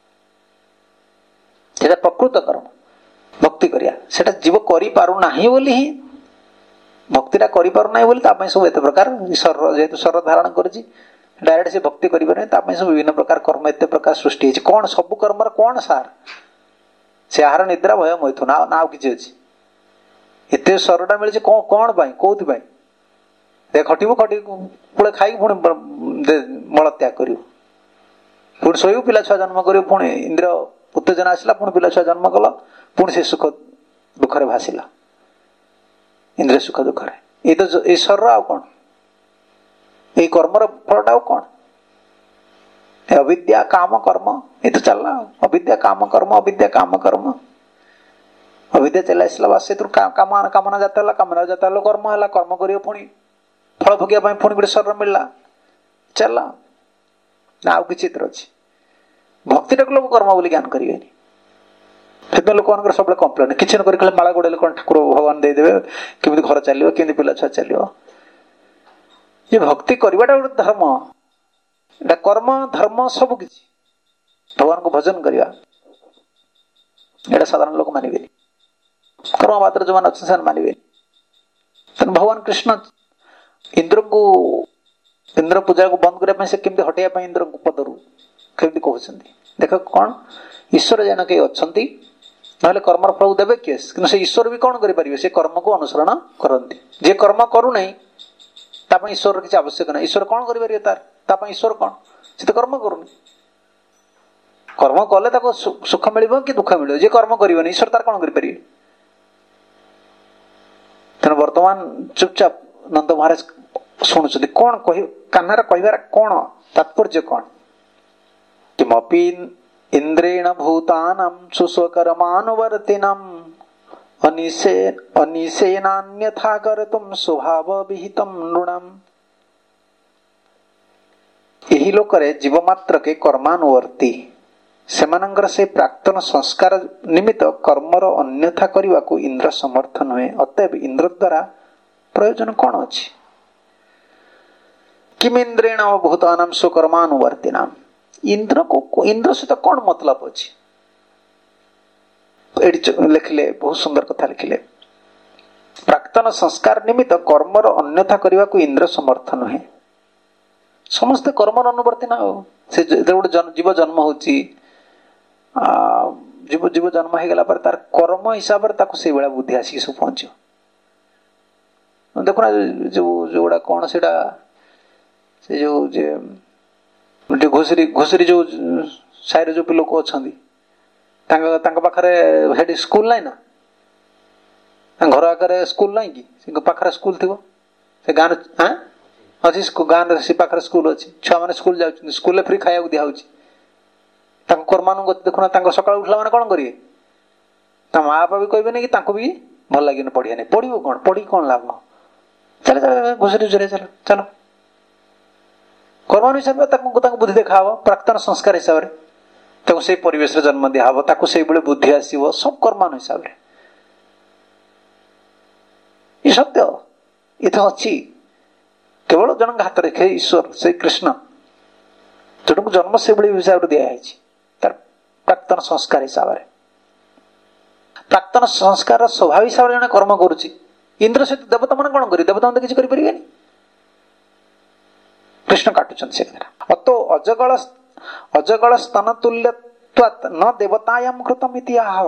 ସେଟା ପ୍ରକୃତ କର୍ମ। ଭକ୍ତି କରିବା ସେଟା ଜୀବ କରିପାରୁନାହିଁ ବୋଲି ହିଁ, ଭକ୍ତିଟା କରିପାରୁନାହିଁ ବୋଲି ତା ପାଇଁ ସବୁ ଏତେ ପ୍ରକାର ଶରୀର, ଯେହେତୁ ଶରୀର ଧାରଣ କରୁଛି ଡାଇରେକ୍ଟ ସେ ଭକ୍ତି କରିପାରୁନି, ତା ପାଇଁ ସବୁ ବିଭିନ୍ନ ପ୍ରକାର କର୍ମ ଏତେ ପ୍ରକାର ସୃଷ୍ଟି ହେଇଛି। କଣ ସବୁ କର୍ମର କଣ ସାର? ସେ ଆହାର ନିଦ୍ରା ଭୟ ମୈଥୁନ, ନା ଆଉ କିଛି ଅଛି? ଏତେ ଶରୀରଟା ମିଳିଛି କଣ କଣ ପାଇଁ, କୋଉଥିପାଇଁ? ଖଟିବୁ, ଖଟି ପୁଳେ ଖାଇକି ପୁଣି ମଳତ୍ୟାଗ କରିବୁ, ପୁଣି ଶୋଇବୁ, ପିଲା ଛୁଆ ଜନ୍ମ କରିବୁ, ପୁଣି ଇନ୍ଦ୍ରିୟ ଉତ୍ତେଜନା ଆସିଲା, ପୁଣି ପିଲା ଛୁଆ ଜନ୍ମ କଲ, ପୁଣି ସେ ସୁଖ ଦୁଃଖରେ ଭାସିଲା, ଇନ୍ଦ୍ରିୟ ସୁଖ ଦୁଃଖରେ। ଏଇ ତ ଏଇ ଶରୀର ଆଉ କଣ? ଏଇ କର୍ମର ଫଳଟା ଆଉ କଣ? ଏ ଅବିଦ୍ୟା କାମ କର୍ମ, ଏଇ ତ ଚାଲିଲା ଆଉ। ଅବିଦ୍ୟା କାମ କର୍ମ, ଅବିଦ୍ୟା କାମ କର୍ମ, ଅବିଦ୍ୟା ଚାଲି ଆସିଲା। ବାସ ସେଥିରୁ କାମନା କାମନା ଜାତ ହେଲା, କାମନା ଜାତ ହେଲା କର୍ମ ହେଲା। କର୍ମ କରିବ, ପୁଣି ଫଳ ଭୋଗିବା ପାଇଁ ପୁଣି ଗୋଟେ ଶରୀର ମିଳିଲା, ଚାଲିଲା। ନା ଆଉ କିଛି ଏଥିରେ ଅଛି? ଭକ୍ତିଟାକୁ ଲୋକ କର୍ମ ବୋଲି ଜ୍ଞାନ କରିବେନି। ସେଥିପାଇଁ ଲୋକମାନଙ୍କର ସବୁବେଳେ କମ୍ପ୍ଲେନ, କିଛି ନ କରି ଖାଲି ମାଳ ଗୋଡେଇଲେ କଣ ଠାକୁର ଭଗବାନ ଦେଇଦେବେ, କେମିତି ଘର ଚାଲିବ, କେମିତି ପିଲା ଛୁଆ ଚାଲିବ? ଯେ ଭକ୍ତି କରିବାଟା ଗୋଟେ ଧର୍ମ, ଏଟା କର୍ମ ଧର୍ମ ସବୁ କିଛି। ଭଗବାନଙ୍କୁ ଭଜନ କରିବା ଏଟା ସାଧାରଣ ଲୋକ ମାନିବେନି। କର୍ମବାଦରେ ଯୋଉମାନେ ଅଛନ୍ତି ସେମାନେ ମାନିବେନି। ତେଣୁ ଭଗବାନ କୃଷ୍ଣ ଇନ୍ଦ୍ରଙ୍କୁ, ଇନ୍ଦ୍ର ପୂଜାକୁ ବନ୍ଦ କରିବା ପାଇଁ, ସେ କେମିତି ହଟେଇବା ପାଇଁ ଇନ୍ଦ୍ରଙ୍କୁ ପଦରୁ କେମିତି କହୁଛନ୍ତି? ଦେଖ କଣ ଈଶ୍ୱର ଜାଣ କେହି ଅଛନ୍ତି, नहले कर्मर फल देवे किए कि ईश्वर भी कौन करें से कर्म को अनुसरण करती जे कर्म करूना ताप ईश्वर किसी आवश्यक ना ईश्वर कौन करें तार ईश्वर कौन से तो कर्म करूनी कर्म कले सुख मिल कि दुख मिल जे कर्म कर ईश्वर तार कौन करें तेना वर्तमान चुपचाप नंद महाराज शुणुं कौन कह कान्हार कहबार कौन तात्पर्य कौन किमपि इंद्रेण भूतानां सुस्वकर्मानुवर्तिनम् अनिशे अनिशेनान्यथा कर्तुं स्वभाव विहितं नृणाम् एही लोकरे जीवमात्र के कर्मानुवर्ती सेमानंगर से प्राक्तन संस्कार निमित्त कर्मर अन्यथा करने को इंद्र समर्थ नुहे अतएव इंद्र द्वारा प्रयोजन कौन अच्छी किम इंद्रेण भूतानां स्वकर्मानुवर्तिनाम् इंद्र को इंद्र सहित कौन मतलब अच्छी लिखिले बहुत सुंदर कथा लिखिले प्राक्तन संस्कार निमित्त कर्मर अन्यथा करने को इंद्र समर्थ नुहे समस्ते कर्मर अनुवर्ती ना से गोटे जीव जन्म होची जीव जीव जन्म हो गला पर तार कर्म हिसाब से भाया बुद्धि आसिक सब पहुंच देखुना जो जोड़ा कौन से से जो घोषरी घोषरी जो साइर जो लोक अच्छा पाखे स्कूल ना ना घर आगे स्कूल ना कि पाखे स्कूल थी से गाँव हाँ अच्छी गाँव से पाखे स्कूल अच्छी छुआ मैंने स्कूल जाऊँ स्कूल फ्री खाया दिखाई कर्मानुगत देखुना सका उठला मैंने कौन करेंगे माँ बापा भी कहबे कि भी भल लगे पढ़िया नहीं पढ़ो कौन पढ़ी कौन लाभ चल चल घुसरी चले चलो चलो कर्म हिसाब से बुद्धि देखा प्राक्तन संस्कार हिसाब से से परिवेश जन्म दिहब से बुद्धि आसो सब कर्मान हिसाब से ये सत्य ये तो अच्छी केवल जन हाथ रे ईश्वर से कृष्ण जो जन्म से हिसाब से दिखाई तार प्राक्तन संस्कार हिसाब से प्राक्तन संस्कार स्वभाव हिसाब से जन कर्म करुच्ची इंद्र सहित देवता मान कौन कर देवता मैंने किसी करें कृष्ण काटुचन से अतो अजगल अजगल स्तन तुल्य न देवतायाम कृतम इतिहाह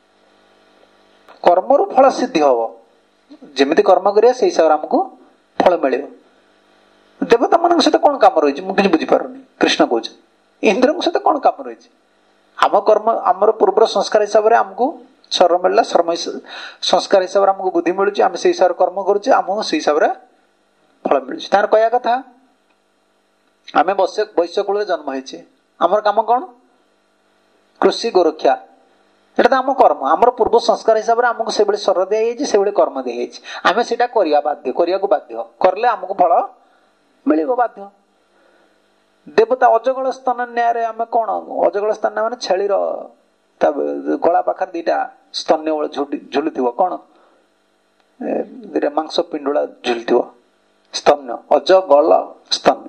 कर्मरु फल सिद्धि हम जमी कर्म करिया से हिसाब से आमको फल मिल देवता मान सहित कौन काम रही मुझे बुझीपारूनी कृष्ण कौन इंद्र सहित कौन काम रही आम कर्म आमर पूर्व संस्कार हिसाब से आमको शर्म मिलला शर्म संस्कार हिसाब से आमको बुद्धि मिलूँ आम से हिसाब से कर्म करुचे आमको से हिसाब से फल मिलूँ तार कहया कथा आम वैश्यकूल जन्म होइछे आमर काम कौन कृषि गोरक्षा एटा तो आम कर्म आमर पूर्व संस्कार हिसाब से आमको से शर दिखाई से कर्म दिखाई आम से करवा बाध्य करने को बाध्य करले आमको फल मिल बाध्य देवता अजगल स्तन न्याय आम कौन अजगल स्तन मान छेलीर गला पाखे दीटा स्तन्य झुलुव कौन दीटा मांस पिंडुला झुलुव स्तन्य अजगल स्तन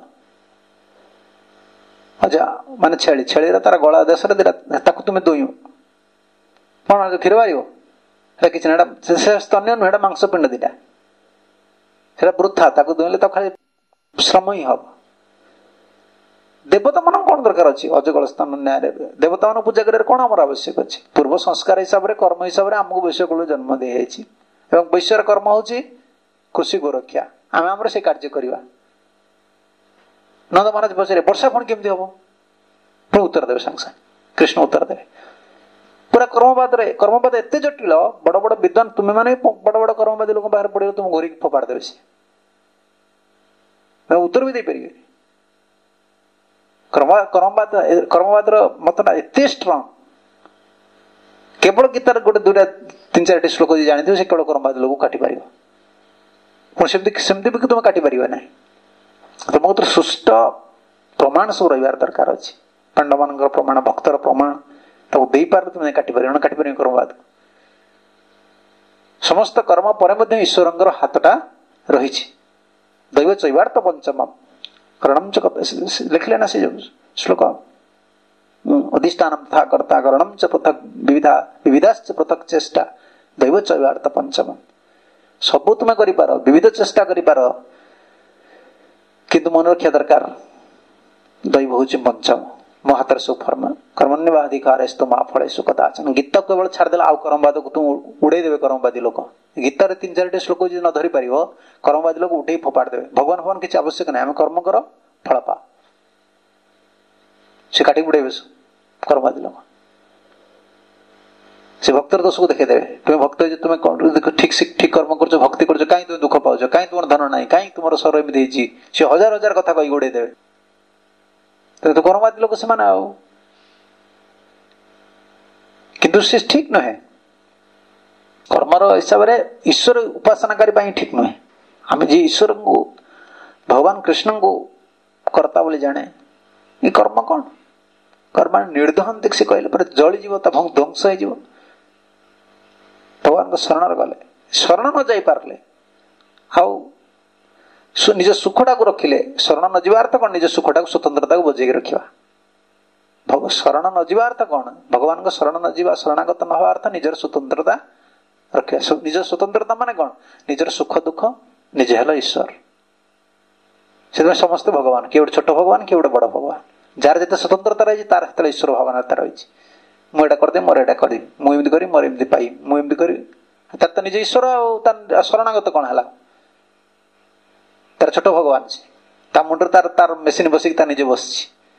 अच्छा माने छेली छेली तार गला देश तुम दुई कौन क्षीर बाहर किसी स्तन्य नुह मांस पिंड दीटा से वृथा दुईले तो खाली श्रम ही हम देवता मान कौन दरकार अच्छी अजगल स्थान न्याय देवता मान पूजा कर कौन आम आवश्यक अच्छी पूर्व संस्कार हिसाब से कर्म हिसाब से आमको वैश्यकूल जन्म दी वैश्यर कर्म हूँ कृषि गोरक्षा आम आम से कार्य करवा नंद महाराज पचारे वर्षा पुणी केमती हम पुणी उत्तर देवे सांगे सांगे कृष्ण उत्तर देवे पूरा कर्मवाद कर्मवाद एत जटिल बड़ बड़ विद्वान तुम्हें मैंने बड़ बड़ कर्मवादी लोग बाहर पड़े तुम घोरी फोपाड़ देवे सी उत्तर भी दे पारे कर्मवाद कर्मवाद मतटा एत स्ट्रंग केवल गीतार गोटे दुटा तीन चार श्लोक जानी से केवल कर्मवाद लोग काटी पार सेमती भी तुम काटी पार ना तुम सुष्ट प्रमाण सब रही दरकार अच्छी पांडव मान प्रमाण भक्तर प्रमाण दे पार तुम काटी पार काटी पार कर्मवाद समस्त कर्म पर ईश्वर हाथटा रही दैव चैवार्थ पंचम करणम च लिखले ना से श्लोक अधिष्ठान तथा कर्ता करणम च पृथक विविधा विविधाश्च पृथक चेष्टा दैव चैवार्थ पंचम सब तुम कर विविध चेष्टा कर किंतु मन रखा दरकार दैव हूँ पंचम मो हाथ सब फर्म कर्मण्यवाधिकार तो मा फल कदाचन। गीत केवल छाड़देला आउ कर्मवाद को तुम उड़े देवे कर्मवादी लोक। गीत रे तीन चार श्लोक न धरी पार कर्मवादी लोक उठे फोपाड़ देवे। भगवान भगवान किसी आवश्यक नहीं, आम कर्म कर फल पा से काटी उड़े कर्मवादी लोक। से भक्तर दोष को देखे देवे। तुम भक्त तुम ठीक से ठीक कर्म कर भक्ति कर कहीं तुम दुख पाओ, कहीं तुम धन ना, कहीं तुम स्वर एमती सी हजार हजार कथा कही उड़े देवे। तो कर्मवादी लोक से माने आओ किंतु से ठीक नुहे। कर्मर हिसाब से ईश्वर उपासनाकारी ठीक नुहे। आम जी ईश्वर को भगवान कृष्ण को कर्ता बोले जाने ये कर्म कौन कर्म निर्दहन से कहले पर जलीजीव ध्वंस हो भगवान को शरण गले शरण न जाई पारले आउ निज सुखटा को रखिले शरण न जीवा अर्थ कौन निज सुखटा को स्वतंत्रता को बजेगी रखा। भग शरण न जीवा अर्थ कौन भगवान को शरण न जीवा शरणागत न हवा अर्थ निजर स्वतंत्रता रखा। निज स्वतंत्रता माने कौन निजर सुख दुख निजे हेल ईश्वर। से समस्त भगवान किए गोटे छोट भगवान किए गोटे बड़ भगवान जार जिते स्वतंत्रता रही तार से ईश्वर भावनाता रही। मुझे करदे मोर एटा कर मुझे करी मोर एमती पाई मुझे करी तार तो निज ईश्वर और शरणागत कौन है तार छोट भगवान से ता मुंडर तार तार मेसीन बसिक ता निजे बस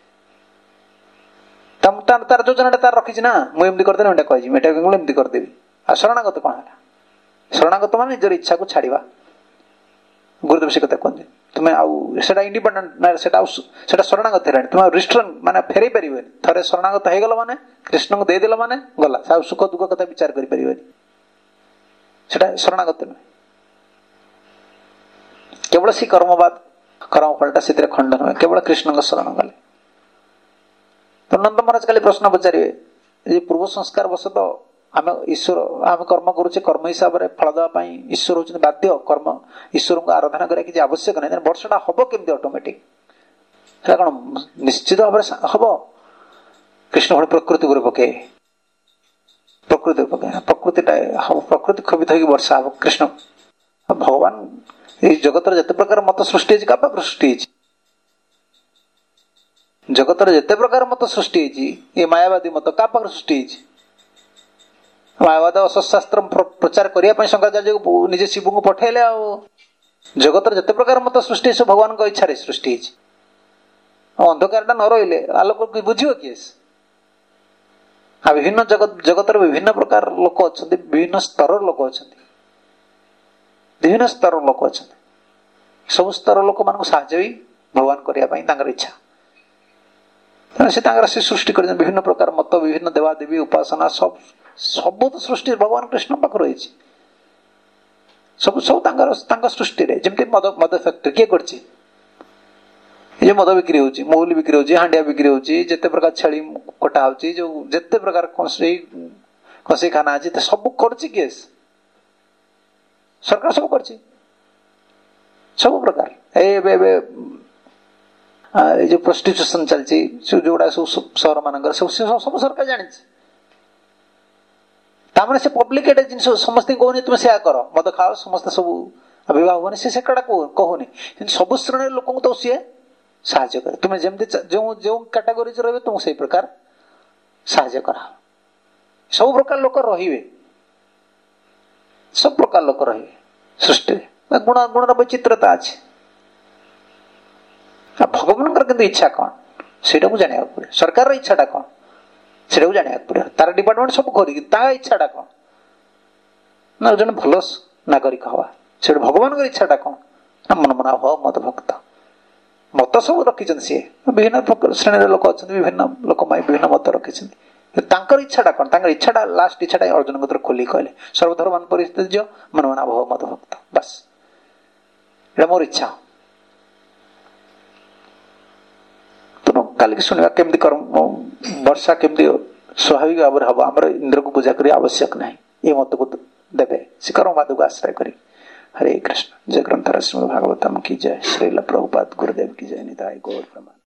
तार योजना तार रखी ना मुझे एमती करदे एटा कही एमती करदेवी। आ शरणागत कौन है शरणागत मान निजर इच्छा को छाड़ा। गुरुदेव से कथा कहते तुम्हें आउ सेटा इंडिपेंडेंट ना सेटा आउ सेटा शरणागत है तुम रिस्ट्रन माने फेरई परिबे थरे शरणागत हे गलो माने कृष्ण को दे देलो माने गला सा सुख दुख कथा विचार करि परिबे सेटा शरणागत न केवल सी कर्मवाद कर्म फलटा सितरे खंडन हुए केवल कृष्ण को शरण गले। तो नंद महाराज काली प्रश्न पचारे जे पूर्व संस्कार वशत आम ईश्वर आम कर्म करुचे कर्म हिसाब से फल देवाई ईश्वर होती बाध्य कर्म ईश्वर को आराधना करा कि आवश्यक नहीं वर्षटा हम केमती ऑटोमेटिक कौन निश्चित भाव हम कृष्ण भाई प्रकृति गुरु पके प्रकृति पके प्रकृतिटा हम प्रकृति क्षोभित हो वर्षा हम कृष्ण भगवान ये जगत जिते प्रकार मत सृष्टि क्या सृष्टि जगत जिते प्रकार मत सृष्टि ये मायावादी मत क्या सृष्टि मायावाद अशास्त्र प्रचार करने शंकराचार्य को निजे शिव को पठेले आ जगत जिते प्रकार मत सृष्टि सब भगवान को इच्छा सृष्टि अंधकार न रही आलोक बुझ किए विभिन्न जगत जगत विभिन्न प्रकार लोक अच्छा विभिन्न स्तर लोक अच्छा विभिन्न स्तर लोक अच्छा सब स्तर लोक मान साहय भी भगवान करने इच्छा से सृष्टि कर विभिन्न प्रकार मत विभिन्न देवादेवी उपासना सब सब तो सृष्टि भगवान कृष्ण पाख रही सब सब सृष्टि जमी मद मद फैक्ट्री किए कर मद बिक्री होची मौली बिक्री होची हांडिया बिक्री होची जिते प्रकार छेली कटा होची जो जिते प्रकार कषई खाना अच्छी सब करची किए सरकार सब करची सब प्रकार ए जो प्रोस्टिट्यूशन चलती जोड़ा सब सहर मान सब सब सरकार जानी तामने से पब्लिक एटा जिन समस्त कहूनी तुम से कर मद खाओ समस्त सब विवाह होनी से कड़ा कहूनी सब श्रेणी लोक तो सी साहय करे तुम्हें जमी जो जो कैटेगोरी रही तुम से प्रकार साहय करा सब प्रकार लोक रे सब प्रकार लोक रे सृष्टि गुण गुण वैचित्रता अच्छे भगवान किंतु इच्छा कौन से जाना पड़े सरकार इच्छाटा कौन से जाना पड़े तार डिपार्टमेंट सब कर इच्छाटा कौन ना जन भल नागरिक हवा से भगवान इच्छाटा कौन ना मन मना भाव मत भक्त मत सब रखी सी विभिन्न श्रेणी लोक अच्छा विभिन्न लोक विभिन्न मत रखी इच्छाटा कौन इच्छाटा लास्ट इच्छाटा अर्जुन को खोली कहले सर्वधर्मान परिस्थिति मन मना भाव मत भक्त बस ये मोर इच्छा। काली शुणा केमती कर्म वर्षा केमती स्वाभाविक भाव हम आम इंद्र को पूजा करी आवश्यक नहीं ये मत को देवे से कर्मवाद को आश्रय करी। हरे कृष्ण जय ग्रंथ श्रीमद् भागवतम की जय श्रील प्रभुपाद गुरुदेव की जय निताय गौर प्रमाण।